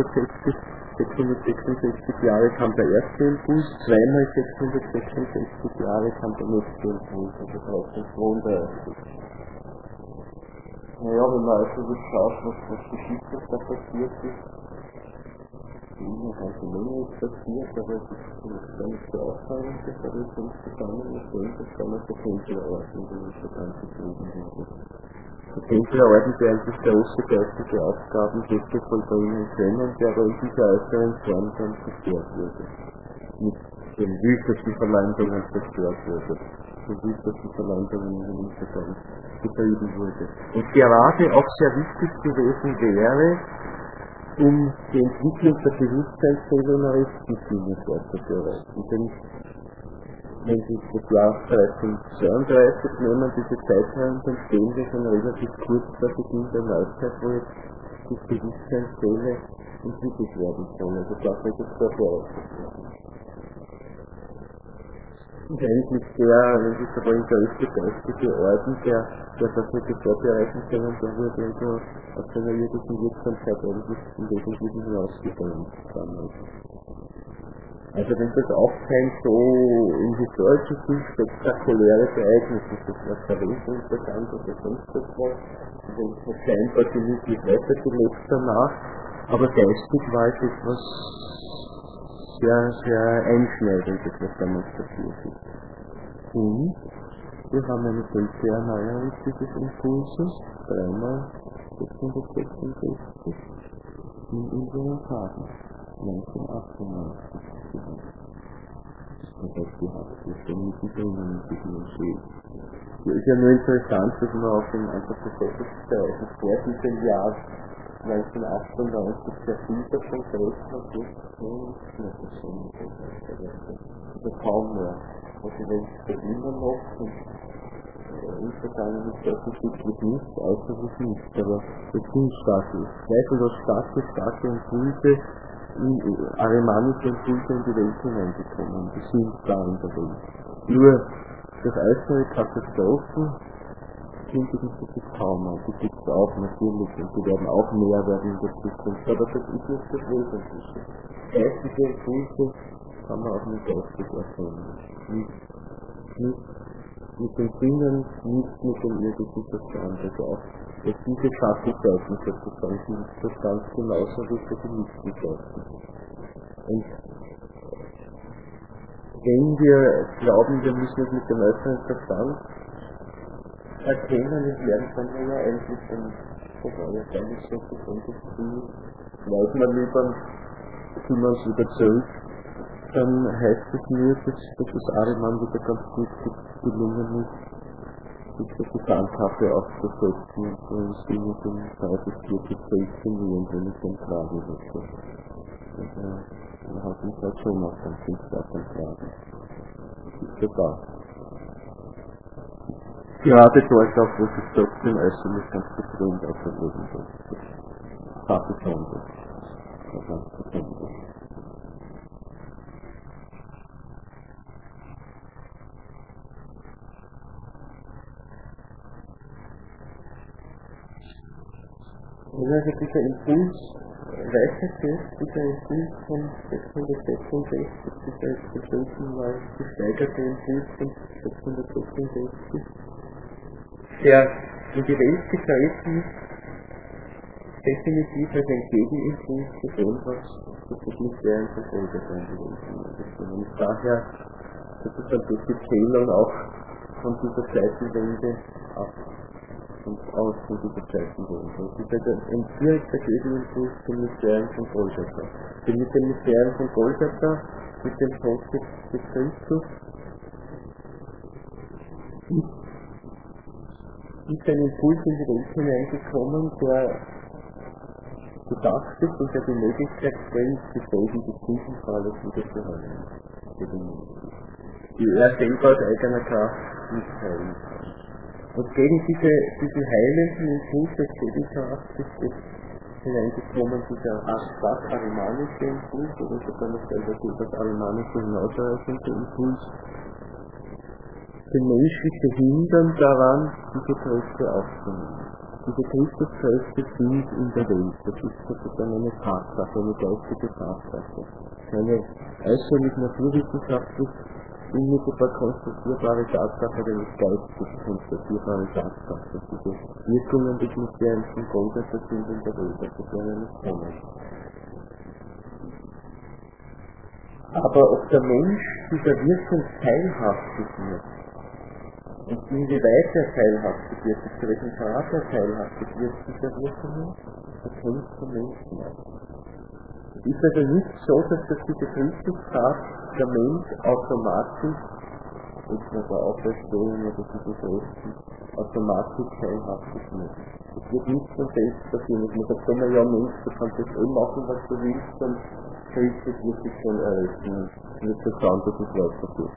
666 Jahre kam der erste Impuls, zweimal 666 Jahre kam der nächste Impuls, also das heißt das Wundererste. Naja, wenn man also so schaut, was geschichtlich da passiert ist, eine ganze Menge ist passiert, aber es ist gar nicht so auffallend, aber es hängt zusammen mit dem, dass damals der Templerorden, die nicht so ganz geblieben wurde. Der Templerorden, der eigentlich große geistige Aufgaben hätte vollbringen können, der aber in dieser äußeren Form dann zerstört wurde. Mit den wüstesten Verleumdungen zerstört wurde. Den wüstesten Verleumdungen in den Untergang getrieben wurde. Und gerade auch sehr wichtig gewesen wäre, um die Entwicklung der Bewusstseinszelle in eine Rechtsbeziehung vorzubereiten. Denn wenn Sie das Jahr 1332 nehmen, diese Zeitraum, dann stehen wir schon relativ kurz vor Beginn der Neuzeit, wo jetzt die Bewusstseinszelle entwickelt werden soll. Also das wird jetzt vorbereitet werden. Und eigentlich der, wenn Sie so wollen, der geistige Orden, der das nicht vorbereiten können, der wurde also aus seiner irdischen Wirksamkeit eigentlich im Wesentlichen hinausgegangen damals. Also wenn das auch kein so im historischen Sinn spektakuläres Ereignis ist, das war verwendet interessant oder sonst etwas, wenn es scheinbar gemütlich weitergelebt danach, aber geistig war es etwas sehr, sehr einschneidendes, was damals passiert ist. Und wir haben eine solche Erneuerung dieses Impulses, dreimal 666 in unseren Tagen, 1998. Das heißt, die hat sich schon mit drinnen in diesem Entscheid. Es ist ja nur interessant, dass man auf dem einfach Besetzungsbereich vor diesem Jahr 1998 sehr viel davon gerechnet hat, jetzt also kaum mehr. Also wenn es immer noch insgesamt ist das wirklich nicht, äußerlich nicht, aber es sind starke, zweifellos starke Impulse, arimanische Impulse in die Welt hineingekommen, die sind da in der Welt. Nur das äußere Katastrophen sind die gibt kaum mehr, die gibt es auch natürlich und die werden auch mehr werden in der Zukunft, aber das ist nicht das Wesentliche. Geistige Impulse kann man auch nicht geistig erkennen. Nicht mit den Sinnen, nicht mit dem irdischen Verstand, also auch diese Schattenseiten sozusagen sind das ganz genauso wie für die Lichtenseiten. Und wenn wir glauben, wir müssen es mit dem äußeren Verstand erkennen, es werden dann ja eigentlich ein eigentlich so besonders viel, weiß man lieber, tun wir uns wieder zurück, dann heißt es nur, dass das Ariman wieder ganz gut gelungen ist, sich der Gesamtkappe aufzusetzen und uns in den 3 bis 4 bis 16 Jahren, wenn ich den tragen möchte. Also, man hat mich halt schon noch ganz viel Spaß am Tragen. dafür da. Gerade dort auch, wo sich trotzdem äußerlich ganz getrennt auserleben wird. Das ist besonders. Wenn also dieser Impuls weitergeht, dieser Impuls von 666, dieser jetzt beschlossen mal gesteigerte Impuls von 666, der in die Welt getreten definitiv als ein Gegenimpuls zu dem, was das Mysterium von Golgatha gewesen ist. Und daher sozusagen durch die Zählung auch von dieser Zeitenwende ab und aus von dieser Zeitenwende. Und das ist also ein direkter Gegenimpuls zum Mysterium von Golgatha. Denn mit dem Mysterium von Golgatha, mit dem Tod des Christus, ist ein Impuls in die Welt hineingekommen, der gedacht ist und der die Möglichkeit stellt, die Folgen des Sündenfalles wieder zu heilen. Die er selber aus eigener Kraft nicht heilen kann. Und gegen diese heilenden Impulse, Gegenkraft ist jetzt hineingekommen dieser arimanische Impuls, oder sogar noch selber das arimanische hinausreichende Impuls, den Menschen zu hindern daran, diese Kräfte aufzunehmen. Diese Christuskräfte sind in der Welt. Das ist sozusagen eine Tatsache, eine geistige Tatsache. Keine äußerlich naturwissenschaftlich unmittelbar konstatierbare Tatsache, eine geistig konstatierbare Tatsache. Diese Wirkungen des Mysteriums von Golgatha sind in der Welt. Das wäre nicht kommen. Aber ob der Mensch dieser Wirkung teilhaftig wird, und inwieweit er teilhaftig wird, zu welchem Grad er teilhaftig wird, dieser Wirkung, das hängt vom Menschen ab. Es ist also nicht so, dass durch diese Christustat der Mensch automatisch, jetzt mit der Auferstehung oder diese Kräften, automatisch teilhaftig wird. Es wird nicht von selbst passieren, dass man sagt, wenn man ja Mensch, du kannst das machen, was du willst, dann Christus wird sich schon erreichen und wird so schauen, dass es weitergeht.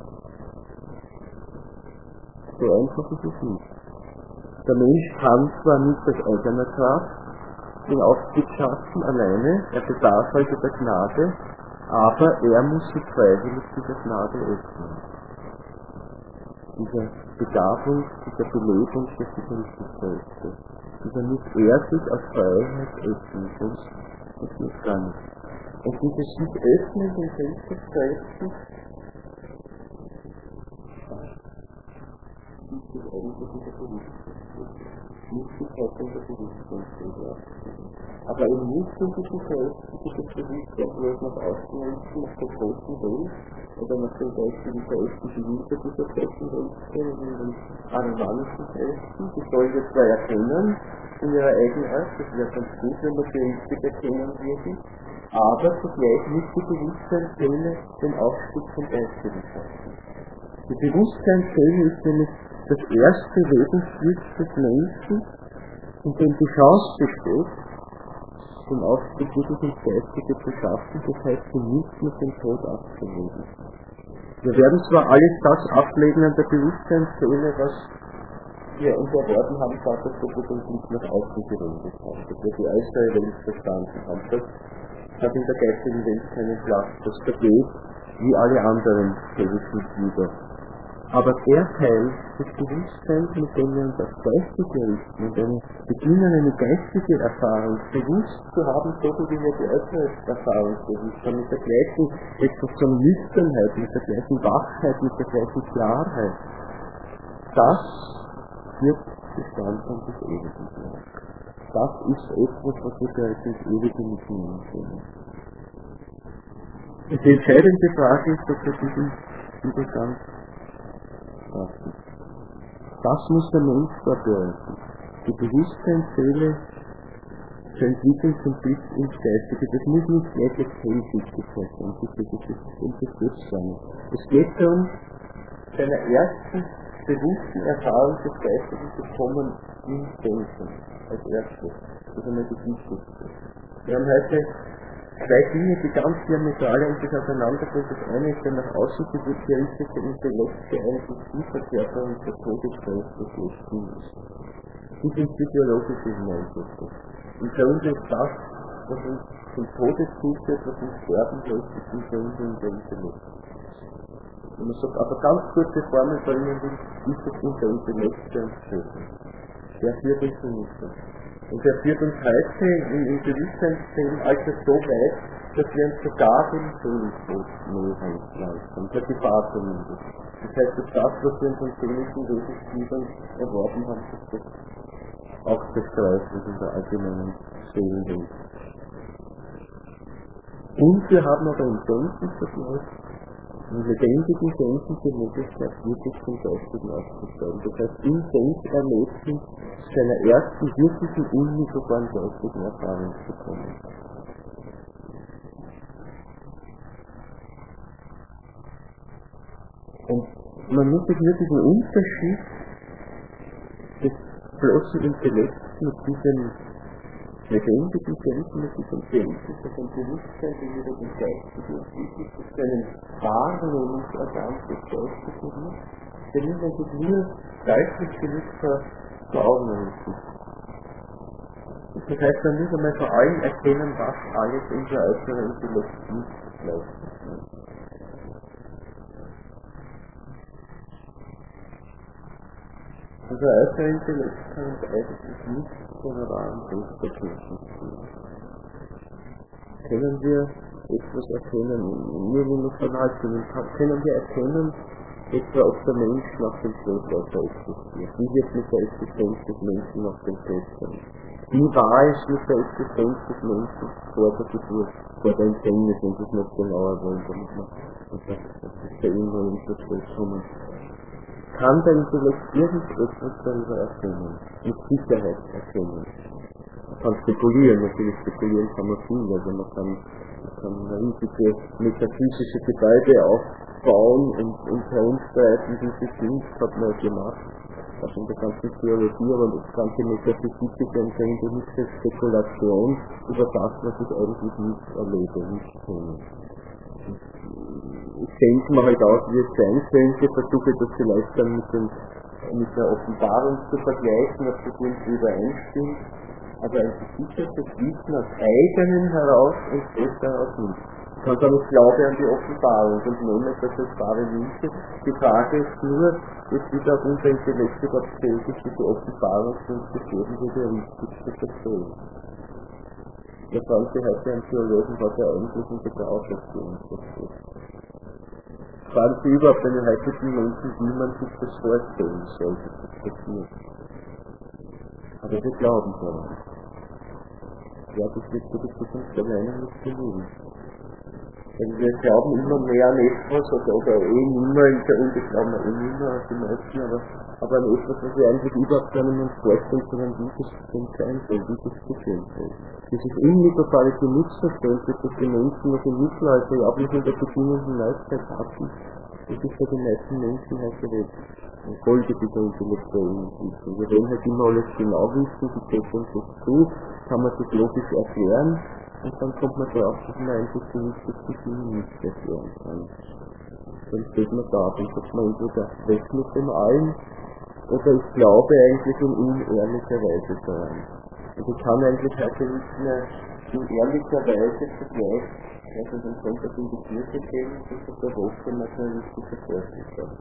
So einfach ist es nicht. Der Mensch kann zwar nicht aus eigener Kraft den Aufstieg schaffen alleine, er bedarf also der Gnade, aber er muss sich freiwillig dieser Gnade öffnen. Dieser Begabung, dieser Belebung des Christuskräfte. Dieser muss er sich aus Freiheit öffnen, sonst ist es gar nicht. Und dieses sich öffnen den Christuskräften ist das eigentliche Bewusstsein. Nicht die Zeitung der Bewusstseinsstelle. Aber eben nicht in diesem Kräften, dieses Bewusstsein, wo es nach außen richten, nach der großen Welt, oder nach den geistigen Kräften, die hinter dieser großen Welt stehen, in den arimanischen Kräften, die sollen wir zwar erkennen, in ihrer Eigenart, das wäre ganz gut, wenn wir sie richtig erkennen würden, aber zugleich nicht die Bewusstseinsstelle den Aufstieg von geistigen Kräften. Die Bewusstseinsstelle ist nämlich das erste Lebensglück des Menschen, in dem die Chance besteht, den Aufstieg wirklich ins Geistige zu schaffen, das heißt, sie nicht mit dem Tod abzulegen. Wir werden zwar alles das ablegen an der Bewusstseinsszene, was wir uns erworben haben, dass wir uns nicht nach außen gewendet haben, dass wir die äußere Welt verstanden haben. Das hat in der geistigen Welt keinen Platz, das vergeht wie alle anderen Mitglieder. Aber der Teil des Bewusstseins, mit dem wir uns auf Geistige richten und beginnen, eine geistige Erfahrung bewusst zu haben, so wie wir die äußere Erfahrung bewusst haben, mit der gleichen Nüchternheit, mit der gleichen Wachheit, mit der gleichen Klarheit, das wird Bestandteil des Ewigen sein. Das ist etwas, was wir bereits ins Ewige mitnehmen können. Und die entscheidende Frage ist, dass wir diesen Übergang schaffen. Das muss der Mensch vorbereiten. Die Bewusstseinsseele zu entwickeln zum Blick ins Geistige. Das muss nicht gleich als Hellsichtigkeit sein, das geht sein. Es geht darum, seiner ersten bewussten Erfahrung des Geistigen zu kommen im Denken, als erstes. Das ist einmal das Wichtigste. Wir haben heute zwei Dinge, die ganz diametral eigentlich auseinandergehen. Das eine ist der nach außen gerichtete Intellekt, der eigentlich die Verkörperung und der Todesgeist des Menschen ist. Die sind physiologische Hineinsetzung. Und für uns ist das, was uns zum Tode zuführt, was uns sterben lässt, ist für uns der Intellekt. Wenn man sagt, auf eine ganz kurze Formel bringen will, ist es unser Intellekt, der uns tötet. Der führt uns nicht. Und er führt uns heute im Bewusstseinssystem also so weit, dass wir uns sogar den Seelentod näher leisten, der Gefahr zumindest. Das heißt, dass das, was wir in unseren seelischen Lebensgliedern erworben haben, dass das auch zerstreut ist in der allgemeinen Seelenwelt. Und wir haben aber im Denkenvergleich eine lebendige, denkende Möglichkeit, wirklich zum Geistigen aufzusteigen. Das heißt, im Denkerlebten seiner ersten wirklichen unmittelbaren geistigen Erfahrung zu kommen. Und man muss sich nur diesen Unterschied des bloßen Intellekts mit diesem lebendigen Denken, mit diesem Denken, das ein Bewusstsein gegenüber dem Geistigen entwickelt, das seinen Wahrnehmungsorgan des Geistigen wird, der nimmt man sich nur geistig genug vor Augen halten. Das heißt, man muss einmal vor allem erkennen, was alles unser äußerer Intellekt nicht leisten kann. Unser äußerer Intellekt kann uns eigentlich nicht zu einer wahren Selbsterkenntnis führen. Können wir etwas erkennen, nur wenn wir Verwaltungen haben, können wir erkennen, etwa ob der Mensch nach dem Tod weiter existiert. Wie wird mit der Existenz des Menschen nach dem Tod sein? Wie war es mit der Existenz des Menschen vor der Geburt, vor der Empfängnis, wenn Sie es noch genauer wollen, damit man das Veränderung und Verstoß kommen. Kann der Intellekt irgendetwas darüber erkennen, mit Sicherheit erkennen. Man kann spekulieren, natürlich spekulieren kann man viel, also man kann riesige metaphysische Gebäude aufbauen und herumstreiten, diese Kunst hat man gemacht, also in der ganzen Theologie, aber das ganze Metaphysik ist ein hinterlische Spekulation über das, was ich eigentlich nicht erlebe, nicht kenne. Ich denke mal halt aus, wie es sein könnte, versuche das vielleicht dann mit der Offenbarung zu vergleichen, ob das irgendwie übereinstimmt. Aber ein gesichertes Wissen aus eigenen heraus und selbst heraus nicht. Ich kann sagen, ich glaube an die Offenbarung und nehme das als wahre Münze. Die Frage ist nur, es wird auf unser Intellekt überhaupt fähig, diese Offenbarung zu uns zu geben, die wir richtig zu verstehen. Wir fragen Sie heute einen Theologen, was er eigentlich unter der Auferstehung versteht. Fragen Sie überhaupt einen heutigen Menschen, wie man sich das vorstellen sollte, das passiert. Aber wir glauben daran. Ja, das wird für die Zukunft alleine nicht genügen. Denn wir glauben immer mehr an etwas, oder nimmer, und ich glaube nimmer, die meisten, aber an etwas, was wir eigentlich überhaupt gar nicht vorstellen können, wie das denn sein soll, wie das geschehen soll. Dieses unmittelbare Genutzverständnis, das die Menschen noch im Mittelalter, ja auch nicht in der beginnenden Neuzeit hatten, das ist für die meisten Menschen heute weg. Eine Folge dieser intellektuellen Entwicklung. Wir wollen halt immer alles genau wissen, die Texte und so zu, kann man sich logisch erklären, und dann kommt man drauf, dass man eigentlich die wichtigsten Dinge nicht erklären kann. Dann steht man da und sagt man entweder weg mit dem allen, oder ich glaube eigentlich in unehrlicher Weise daran. Und ich kann eigentlich heute nicht mehr in ehrlicher Weise zugleich, also den Sonntag in die Kirche gehen, bis auf der Woche materialistische Vorsicht hat.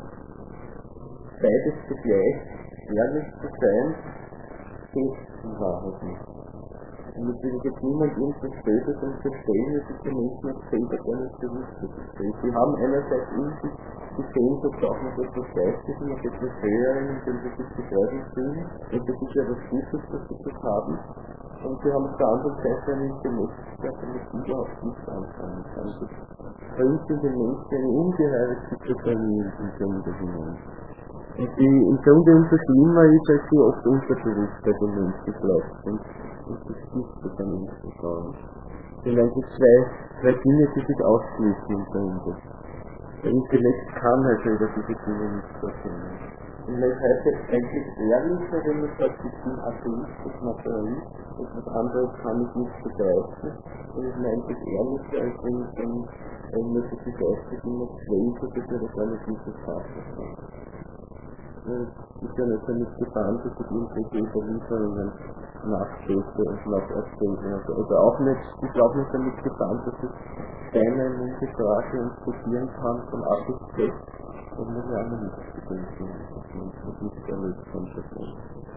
Beides zugleich, ehrlich zu sein, geht in Wahrheit nicht. Und mit will ich jetzt niemand irgendwas Böses unterstellen, dass sich die Menschen auch selber gar nicht bewusst sind. Sie haben einerseits in sich die Sehnsucht auch nach etwas Geistigem, nach etwas Höherem, in dem sie sich gefreut fühlen, und das ist ja was Gutes, dass sie das haben. Und sie haben auf der anderen Seite einen Intellekt, der damit überhaupt nichts anfangen kann. Das bringt in den Menschen eine ungeheure Schizophrenie in den Grunde hinein. Und die im Grunde umso schlimmer ist, als sie oft unterbewusst bei den Menschen bleibt. Und das gibt es dann insgesamt. Es sind eigentlich zwei Dinge, die sich ausschließen im Grunde. Der Intellekt kann halt über diese Dinge nicht erkennen. Und man ist heute eigentlich ehrlicher, wenn man sagt, ich bin Atheist, Materialist, etwas anderes kann ich nicht begreifen. Und ist man eigentlich ehrlicher, als wenn ich dann nur so viel geistig immer schwäche, dass man das alles nicht so schaffen kann. Ich bin ja nicht damit gebannt, dass ich irgendwelche Überlieferungen nachstöße und nacherzähle. Also auch nicht, ich glaube nicht damit gebannt, dass ich keine linke Sprache interpretieren kann von A bis Z. Das muss ich auch noch nicht bedenken, dass man das nicht erlöst von Person.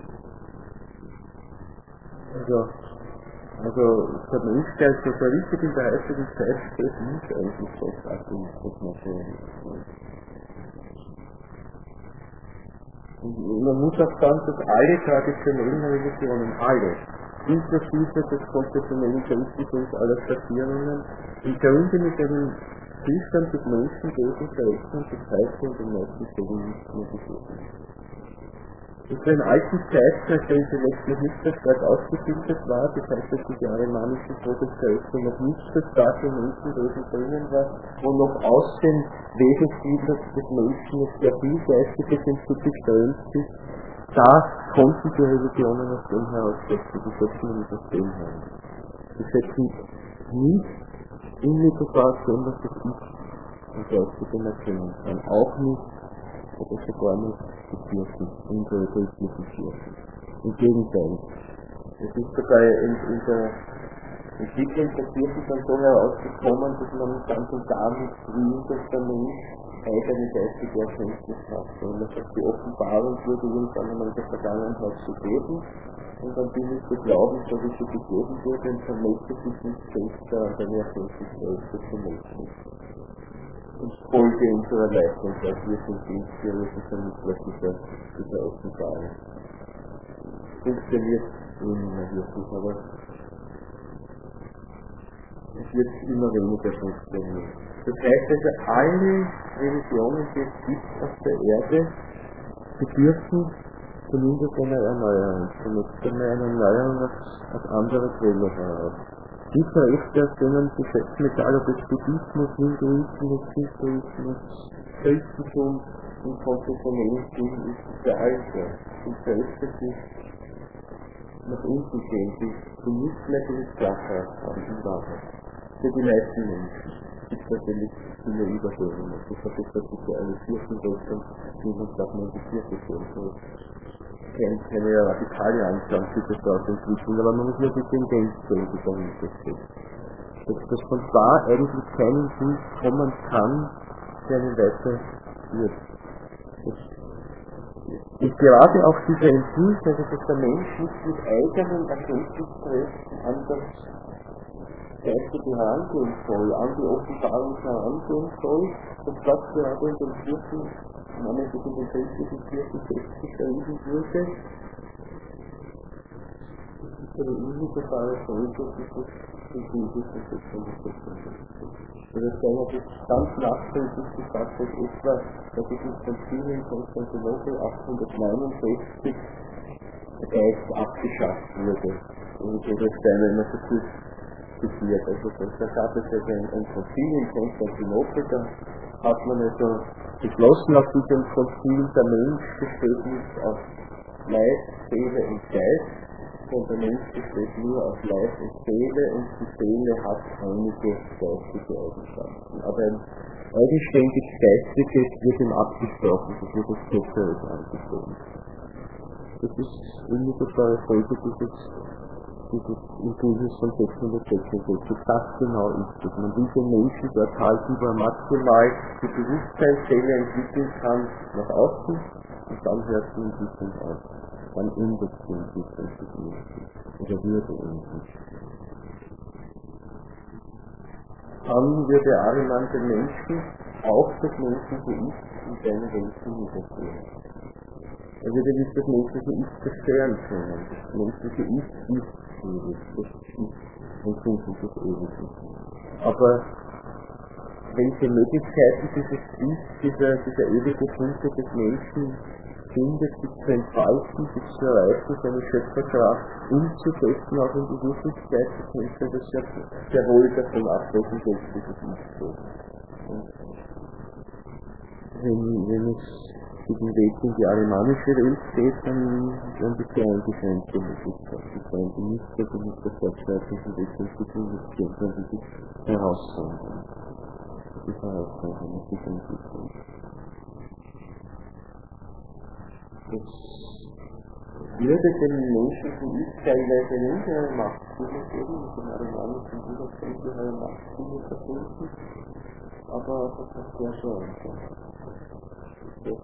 Also der Mensch, der so richtig in der heutigen Zeit steht, muss eigentlich fest Atheismus Materialismus. Man muss auch sagen, dass alle traditionellen Religionen, alle, inklusive des konfessionellen Christentums aller Schattierungen, im Grunde mit dem Zustand des Menschen gegenseitig und des Heiligen und den meisten Fällen nicht mehr gegeben. In den alten Zeiten, als der Intellekt noch nicht so stark ausgebildet war, das heißt, dass die germanischen Protestante noch nicht so stark im Menschenwesen drinnen war, wo noch aus den Wesensgliedern des Menschen noch sehr viel Geistiges hinzugestellt ist, da konnten die Religionen aus dem heraussetzen, die setzen nämlich aus dem heraus. Die setzen nicht unmittelbar aus dem, was das ist, und geistigen erkennen kann, auch nicht, oder sogar nicht die Kirchen, unsere christlichen Kirchen. Im Gegenteil. Es ist sogar in der Entwicklung der Kirchen dann so herausgekommen, dass man ganz und gar nicht will, dass der Mensch eigene geistige Erkenntnis hat. Sondern dass die Offenbarung wurde irgendwann einmal in der Vergangenheit gegeben und dann bin ich zu glauben, so wie sie gegeben wurde und vermächtigt sich nicht selbst daran, seine Erkenntnis selbst zu Menschen. Und Folge unserer Leistung, weil wir sind inspirierte Vermittler dieser Offenbarung. Funktioniert nicht mehr wirklich, aber es wird immer weniger funktionieren. Das heißt also, alle Religionen, die es gibt auf der Erde, bedürfen zumindest einer Erneuerung. Zunächst einmal eine Erneuerung aus anderer Quelle heraus. Die Kräfte, aus denen besetzt, egal ob es Buddhismus, Hinduismus, Christentum, Christentum und konfessionellen Stil ist, der alte. Die Kräfte, die nach unten gehen, die nicht mehr die Flache haben, in Wahrheit. Für die meisten Menschen gibt es natürlich viele Überhörungen. Das hat jetzt, dass ich eine Kirchenrichtung, die man sagt, man in die Kirche gehen. Keine radikale Anschauung für das dort entwickeln, aber man muss nur die Tendenz sehen, die dahinter steht. Dass von da eigentlich kein Impuls kommen kann, der einen weiterführt. Und gerade auch dieser Impuls, also dass der Mensch nicht mit eigenen Erkenntniskräften an das Geistige herangehen soll, an die Offenbarung herangehen soll, das was gerade in den Kirchen, nämlich in den christlichen Kirchen festgeschrieben wurde, das ist eine unmittelbare Folge dieses Impuls und des Konfessionalismus. Das sei natürlich ganz nachdrücklich gesagt, dass etwa, dass ich mit Konzilien in Konstantinopel 869 der Geist abgeschafft wurde. Und das Steiner immer so kurz zitiert. Also da gab es also ein Konzil in Konstantinopel, da hat man also beschlossen auf diesem Konzil, der Mensch besteht nicht aus Leib, Seele und Geist, sondern der Mensch besteht nur aus Leib und Seele und die Seele hat einige geistige Eigenschaften. Aber ein eigenständig Geistiges wird ihm abgesprochen, das wird als Besseres angesprochen. Das ist unmittelbare Folge dieses Impulses von 666. Das genau ist es. Man will den Menschen dort halten, wo er maximal die Bewusstseinszelle entwickeln kann nach außen und dann hört die Entwicklung auf. Dann ändert die Entwicklung sich nicht. Oder würde ändern. Dann würde Ariman den Menschen, auch das menschliche Ich, in seine Welt niedersehen. Er würde nicht das menschliche Ich zerstören können. Das menschliche Ich ist ewig, das ist ein kindliches Ewiges. Aber welche Möglichkeiten dieses Ich, dieser ewige Funke des Menschen findet, sich zu entfalten, sich zu erreichen, seine Schöpferkraft umzusetzen, auch in die Wirklichkeit, das hängt das sehr wohl davon ab, welchen menschliches Ich steht. Wenn es diesen Weg in die arimanische Welt geht, dann die sehr eingeschränkte Möglichkeit. Die freien Minister, die mit der fortschreitenden Wegentwicklung nicht gehen, sondern die Herausforderungen. Die Herausforderungen, die Entwicklung. Das würde den Menschen von teilweise in unsere Machtspiele geben, mit dem arimanischen Widerstand ihre Machtspiele verbunden, aber das hat sehr schwer einfach. Das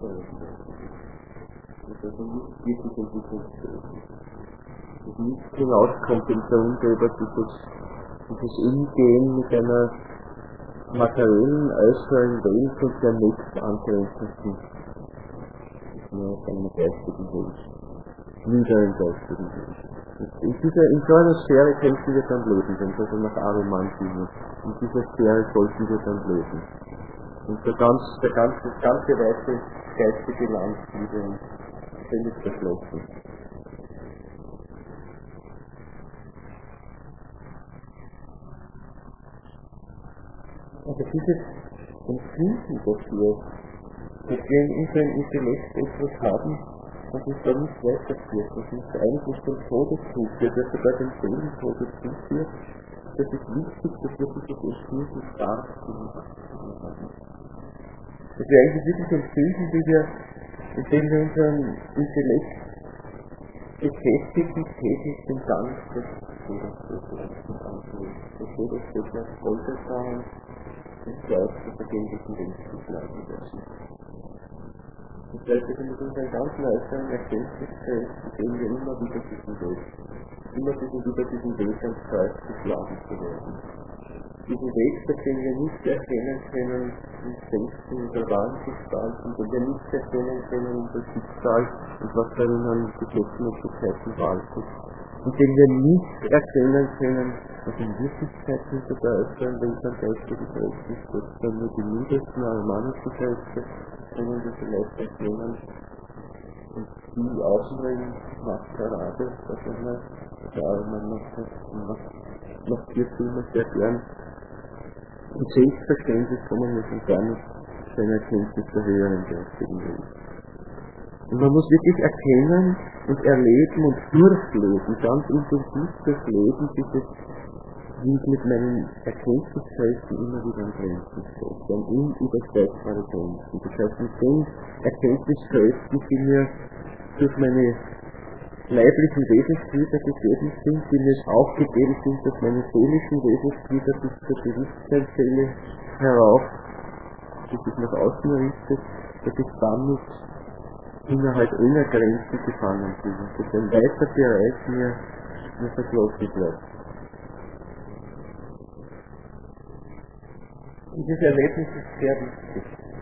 ist also nicht wirklich entwicklungsfähig. Das nicht hinauskommt in der über dieses Umgehen mit einer materiellen, äußeren Welt und der nächst angrenzenden, nur einer geistigen Welt, niederen geistigen Welt. In so einer Sphäre könnten wir dann leben, wenn wir also nach Ariman gehen. In dieser Sphäre sollten wir dann leben. Und das ganze weite geistige Land wieder völlig verschlossen. Also dieses Empfinden dafür, dass wir in unserem Intellekt etwas haben, das uns da nicht weiterführt, das uns eigentlich zum Tode zuführt, das sogar dem Seelentode zuführt, das ist wichtig, dass wir dieses Empfinden stark haben. Dass wir eigentlich wirklich empfinden, indem wir unseren Intellekt betätigen, tätig den Dank des Todes. Der Tod steht ja Golgatha und das Kreuz der vergänglichen Welt zu bleiben. Das heißt, dass wir mit unseren ganzen äußeren Erkenntnisfeld sehen wir immer wieder diesen Weg. Immer wieder diesen Weg ans Kreuz geschlagen zu werden. Diesen Weg, den wir nicht erkennen können im Denken der wahren Gestalt, und den wir nicht erkennen können in der Schicksal und was darin an Gesetzmäßigkeiten waltet. Und den wir nicht erkennen können, was in Wirklichkeit hinter der äußeren Welt an geistigen Welt ist, dass nur die niedersten arimanischen Kräfte können wir vielleicht erkennen. Und die Außenwelt macht gerade, dass man noch hierzu immer sehr gern und selbstverständlich kommen wir schon gar nicht zu einer Erkenntnis der höheren geistigen Welt. Und man muss wirklich erkennen und erleben und durchleben, ganz intensiv durchleben, wie ich mit meinen Erkenntnisfelsen immer wieder an Grenzen stoße, an unübersteigbare Grenzen. Das heißt, mit den Erkenntnisfelsen, die mir durch meine leiblichen Wesensglieder gegeben sind, die mir auch gegeben sind durch meine seelischen Wesensglieder bis zur Bewusstseinszelle herauf, die sich nach außen richtet, dass ich damit innerhalb einer Grenze gefangen bin, dass ein weiter Bereich mir verschlossen bleibt. Dieses Erlebnis ist sehr wichtig.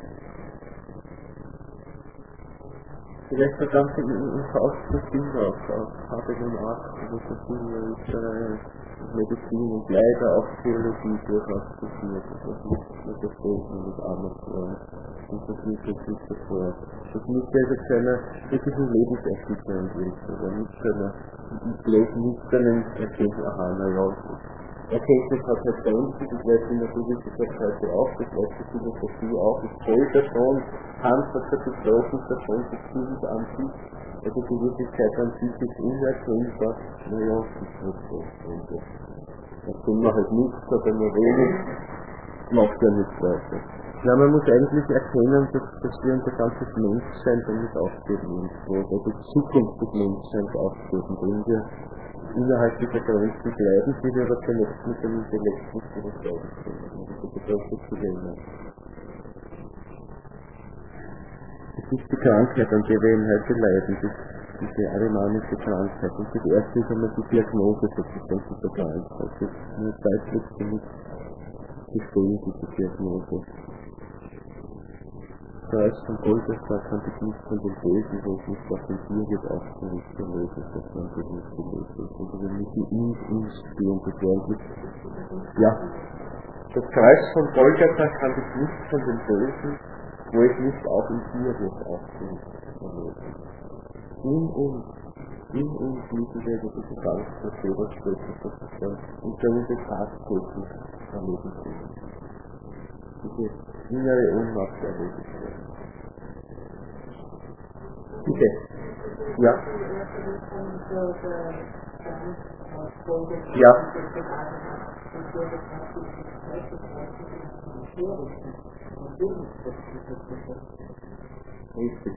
Vielleicht verdammt im Faust des Singers aus Habegun 8, wo Philosophie, Medizin und leider auch Theologie durchaus studiert, das nicht mit der Stoßen des Amazon und das nicht wirklich davor. Das nicht also zu einer wirklichen Lebenserklärung ist, oder nicht zu einer nüchternen Erkenntnis, aha, naja, Erkenntnis hat halt Grenzen, das weiß die Naturwissenschaft heute auch, das weiß die Philosophie auch, es sollte schon, Kant hat ja gesprochen, davon bestimmt an sich, also die Wirklichkeit an sich ist unerkennbar, naja, das wird so. Das tun wir halt nichts, aber nur wenig, macht ja nichts weiter. Ja, man muss eigentlich erkennen, dass wir unser ganzes Menschsein damit aufgeben und wo die Zukunft des Menschseins aufgeben, wenn wir innerhalb dieser Grenzen bleiben, die wir aber zunächst mit dem Intellekt nicht übersteigen können. Das bedeutet zu wenig. Es ist die Krankheit, an der wir eben heute leiden, diese arimanische Krankheit. Und das erste ist einmal die Diagnose sozusagen dieser Krankheit. Das ist nur deutlich genug gestehen, diese Diagnose. Kreuz von Golgatha kann dich nicht von dem Bösen, wo es nicht auf den Tier wird, aufgerichtet lösen, dass man sich nicht gelöst ist. Also wir müssen uns spüren, das eigentlich, ja, das Kreuz von Golgatha kann dich nicht von dem Bösen, wo es nicht auch im Tier wird, aufgerichtet lösen. In uns müssen wir diese Gedanken der Federstöße sozusagen und für unsere Tagtäglich erleben können. Diese innere Ohnmacht erleben können. Bitte. Ja. Ja. Richtig.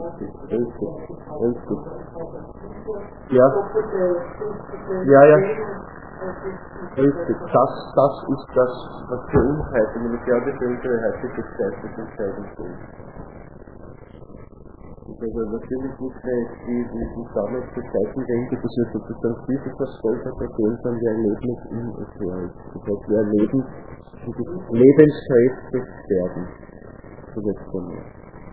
Ja. Ja, ja. Richtig. Das ist das, was für uns heute, nämlich ja, das für unsere heutige Zeit das entscheidend ist. Also natürlich nicht die damalige Zeitenwende, dass wir sozusagen dieses Erfolg erzählen, sondern wir erleben es im Erfolg. Das heißt, wir erleben dieses Lebenskräfte sterben. Zunächst einmal.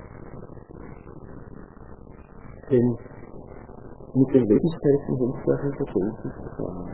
Denn mit den Lebenskräften hängt auch unser Denken zusammen.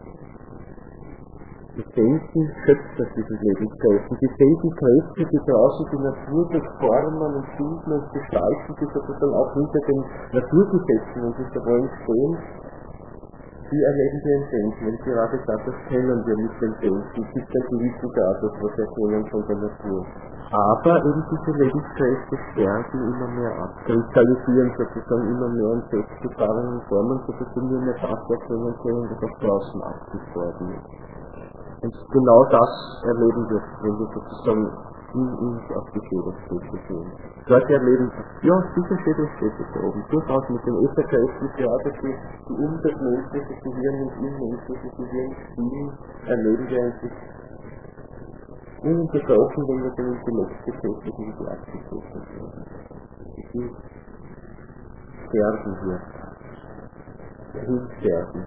Das Denken schöpft aus diesen Lebenskräften. Die Denkenkräfte, die draußen die Natur durchformen und finden und gestalten, die sozusagen auch hinter den Naturgesetzen und hinter wollen stehen, die erleben wir im Denken. Und gerade das kennen wir mit dem Denken. Es ist ein gewissen Grad, das was wir kennen von der Natur. Aber eben diese Lebenskräfte stärken immer mehr ab, kristallisieren sozusagen immer mehr in festgefahrenen Formen, sodass wir nur mehr das erkennen können, was auf draußen abgestorben ist. Und genau das erleben wir, wenn wir sozusagen in uns auf die Schädelstätte gehen. Dort erleben wir, ja, diese Schädelstätte da oben, durchaus mit dem Ätherkräften, ja, dass die um das Menschliche, die Hirn und im Menschliche, die Hirn spielen, erleben wir eigentlich ununterbrochen, wenn wir den Intellekt betätigen, die abgeschlossen werden. Die sterben wir. Hinsterben.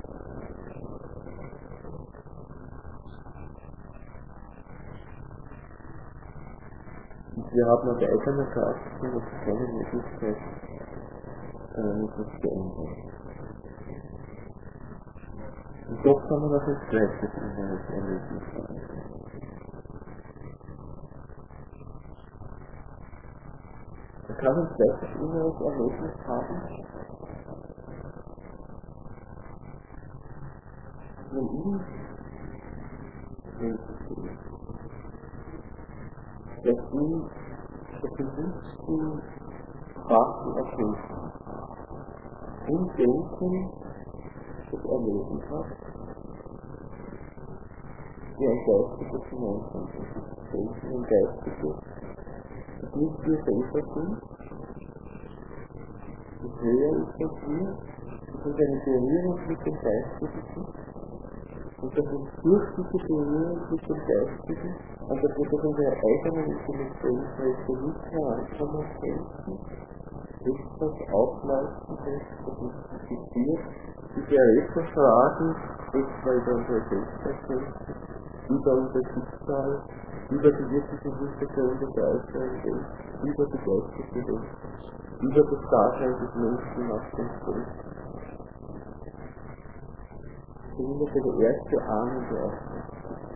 Und wir haben aus eigener Kraft keine Möglichkeit, etwas zu ändern. Und doch kann man auch ein zweites inneres Erlebnis haben. Man kann ein zweites inneres Erlebnis haben, wenn ihm dass ihn der bewussten Waffen erkennt und denken, das Erleben hat, wie ein geistiges Hineinkommen. Das Denken ein geistiges, das nicht wir selber sind, das höher ist als wir, das uns eine Berührung mit dem Geistigen und dass uns durch diese Berührung mit dem Geistigen und dass wir durch unsere eigenen Intellektualität nicht herankommen könnten, ist das Aufleisten, das uns interessiert, diese Rätselfragen, etwa über unsere Selbsterkenntnis, über unser Schicksal, über die wirklichen Hintergründe der äußeren Welt, über die geistige Welt, über das Dasein des Menschen nach dem Tod. Das ist immer die erste Ahnung der Aufmerksamkeit.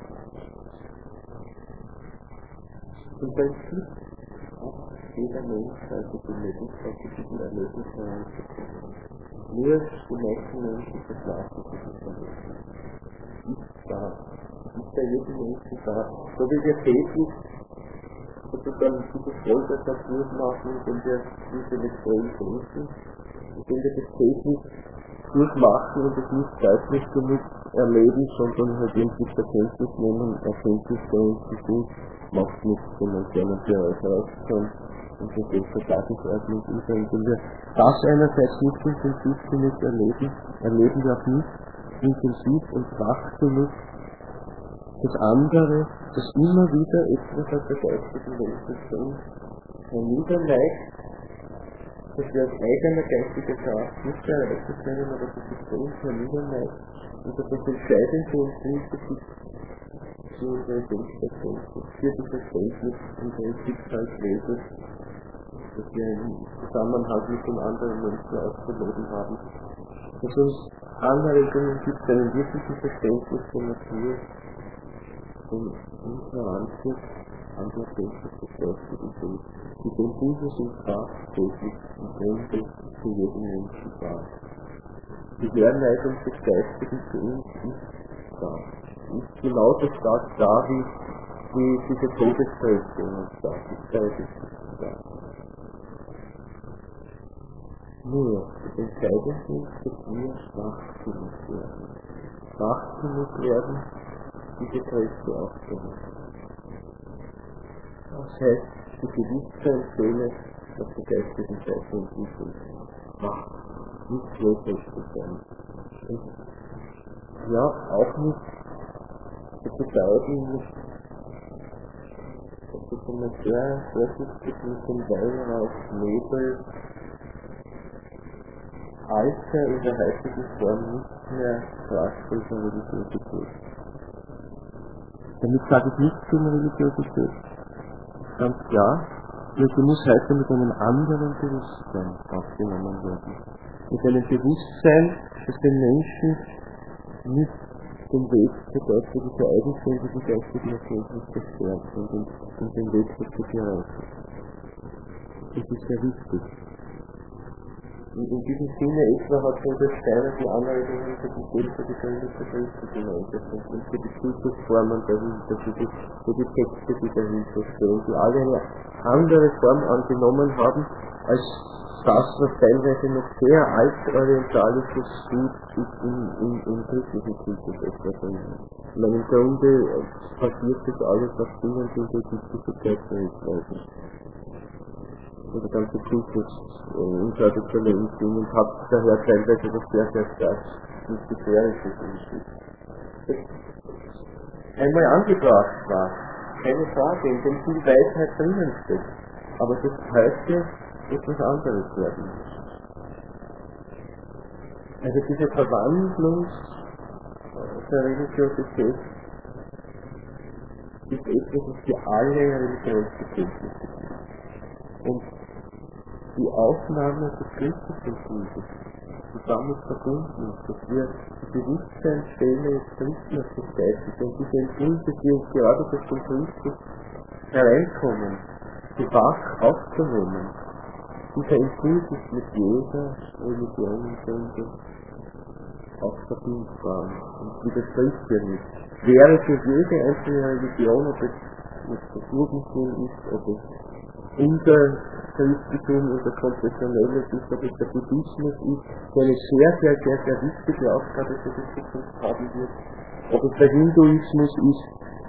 Und dann gibt jeder Mensch also die Möglichkeit, zu diesem Erlebnis heranzukommen. Nur die meisten Menschen verschlafen dieses Erlebnis. Ist da. Ist bei jedem Menschen da. So wie wir täglich sozusagen dieses Vollbesser durchmachen, wenn wir intellektuell denken, wenn wir das täglich durchmachen und es nicht zeitlich genug erleben, sondern halt endlich zur Kenntnis nehmen, Erkenntnis bei uns sind, macht nichts, wenn man gerne für euch rauskommt und das beste Tagesordnung ist. Und wenn wir das einerseits nicht intensiv genug erleben wir auch nicht intensiv und wach genug das andere, das immer wieder etwas aus der geistigen Welt für uns herniederneigt, dass wir aus eigener geistiger Kraft nicht erreichen können, aber dass es für uns herniederneigt und dass das entscheidend für uns ist, für unsere Selbsterkenntnis, für das Verständnis unseres Schicksalsweges, das wir im Zusammenhang mit den anderen Menschen auszuleben haben, dass uns Anregungen gibt, einen wirklichen Verständnis der Natur, den uns heranzieht, an der Selbst des geistigen Welt. Die Impulse sind tagtäglich und endlich für jeden Menschen da. Die Herleitung des Geistigen für uns ist da. Ist genauso stark da, wie diese Todeskräfte in uns da. Die Zeit ist da. Nur, das Entscheidende ist, dass wir schwach genug werden. Schwach genug werden, diese Kräfte aufzunehmen. Das heißt, die Bewusstseinsseele auf der geistigen Seite entwickelt. Macht nicht schlecht zu sein. Und ja, auch nicht zu bedeuten, dass das immer sehr vorsichtig mit dem Weihrauch Nebel Alter in der heutigen Form nicht mehr tragfähiger Religiosität. Damit sage ich nichts gegen Religiosität. Ganz klar, sie muss heute mit einem anderen Bewusstsein aufgenommen werden. Mit einem Bewusstsein, das den Menschen nicht den Weg zur geistigen, eigenständigen geistigen Erkenntnis verstärkt und den Weg dazu bereitet. Das ist sehr wichtig. Und in diesem Sinne etwa hat unser Steiner die Anregungen für die selbstverständliche Größe genannt und für die Kultusformen dahinter, für die Texte, die dahinter stehen, die alle eine andere Form angenommen haben, als das, was teilweise noch sehr altorientalisches Gut ist im christlichen Kultus etwa drin. Ich meine, im Grunde passiert das alles auf Dingen, die in der ägyptischen Zeit nicht. Der ganze Kultus in traditionellen Dingen und hat daher teilweise das sehr, sehr stark mit Gefährliches einmal angebracht war. Keine Frage, in dem viel Weisheit drinnen steckt. Aber das heute etwas anderes werden muss. Also diese Verwandlung der Religiosität ist etwas, was für alle Religionsbekenntnisse gibt. Und die Aufnahme des christlichen Kultus, die damit verbunden ist, dass wir die Bewusstseinsstelle jetzt richten auf das Geistige und diese Impulse, die uns gerade durch den Christus hereinkommen, die wach aufzunehmen. Dieser Impuls ist mit jeder Religion im Grunde auch verbindbar und widerspricht ja nicht. Wäre für jede einzelne Religion, ob es das Judentum ist, ob es unser Christentum, unser Konfessionelles ist, ob es der Buddhismus ist, der eine sehr, sehr, sehr, sehr wichtige Aufgabe für die Zukunft haben wird, ob es der Hinduismus ist,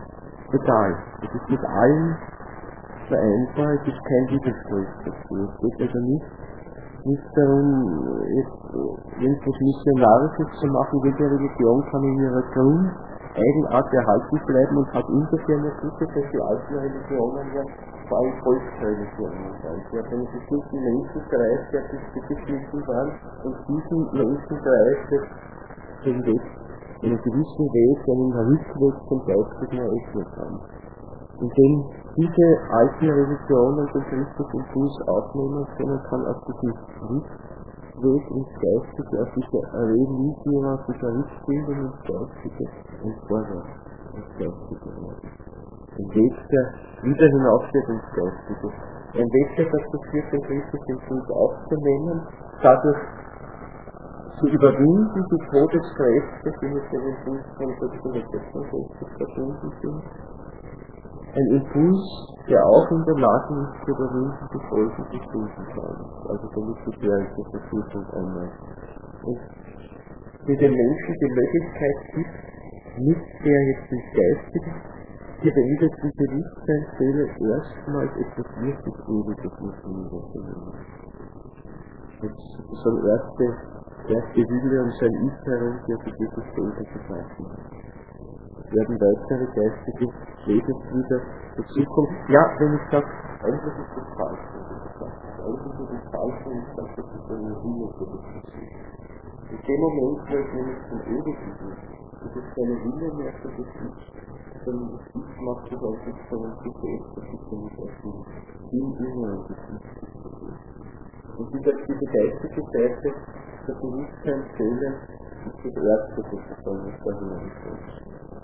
egal. Es ist mit allen vereinbar, es ist kein Widerspruch dazu. Es geht also nicht darum, jetzt irgendwas Missionarisches zu machen. Jede Religion kann in ihrer Grundeigenart erhalten bleiben und hat insofern eine Gute, dass die alten Religionen ja vor allem Volksreligionen waren. Sie haben einen bestimmten Menschenkreis, der geschnitten waren und diesen Menschenkreis den Weg, einen gewissen Weg, einen Rückweg zum Geistigen eröffnet haben. Indem diese alten Religionen den Christusimpuls aufnehmen können, kann auf diesen Rückweg ins Geistige, auf diese Religion, auf diese Rückbildung ins Geistige und vorwärts ins Geistige werden. Ein Weg, der wieder hinaufgeht ins Geistige. Ein Weg, der dazu führt, den Christusimpuls aufzunehmen, dadurch zu überwinden die Todeskräfte, die mit dem Impuls von 1666 verbunden sind. Ein Impuls, der auch in der Lage ist, zu überwinden die Folgen des Stundenplans, also damit gefährliche Versuchung einmal. Und die den Menschen die Möglichkeit gibt, nicht mehr jetzt ins Geistige, hier wendet die Bewusstseinsseele erstmals etwas wirklich Ewiges mit hinüberzunehmen. Das ist eine erste Wille und sein Ich herum, der sich dieses Seele zu fassen. Werden weitere geistige Lebensglieder dazukommen. Ja, wenn ich sage, eigentlich ist das falsch, eigentlich ist das falsch, wenn ich sage, das ist eine Wille für das Prinzip. In dem Moment, wo ich nämlich zum Ewigen bin, ist es keine Wille mehr für das Ich, sondern das Ich macht sich auch nicht von uns gefällt, das ist ja nicht erfüllt. Im Inneren des Ichs ist das. Und diese geistige Seite der Bewusstseinsseele ist das Erste, sozusagen, was da hineinkommt.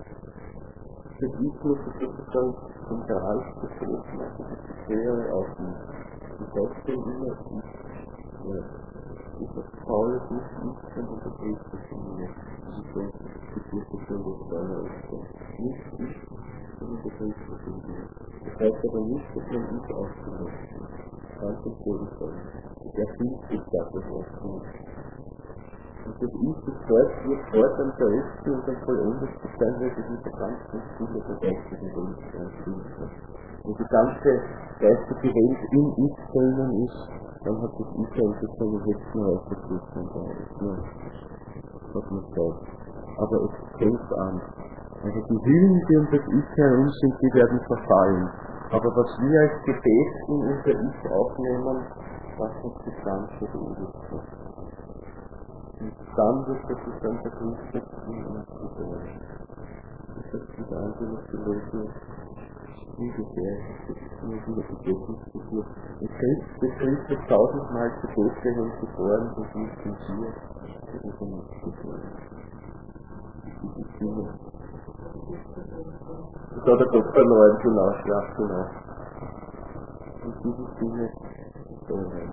Für die muss es sozusagen zentral betreten, also die schwere Aufnahme. Die Seite immer ist das Paulus nicht, sondern das Christus in mir. Das ist so die vierte Stunde des Steiner. Nicht ich, sondern der Christus in mir. Das heißt aber nicht, dass man ich ausgelöst hat. Ganz im Gegenteil. Das erfüllt sich das oft nicht. Und das ist sofort, wird dort am Veröffentlichen und am Vollendet sein, weil das mit der ganzen Stille der geistigen Welt erfüllt wird. Und die ganze geistige Welt in Ich drinnen ist, dann hat das Ich eigentlich seine letzten Reiseprüfung da. Was man sagt. Aber es fängt an. Also die Hüllen, die um das Ich herum sind, die werden verfallen. Aber was wir als Gebet in unser Ich aufnehmen, das uns das Ganze beurteilt. Und dann wird das dann verknüpft in uns geboren. Das ist die einzelne Leute, ungefähr, das ist nur wieder Gebetungskultur. Und selbst das 50.000-mal Gebote haben geboren, das nicht in hier, das ist ein nicht geboren. Das ist die das hat er Gott verloren, genau, ja, genau. Und diese Dinge verloren.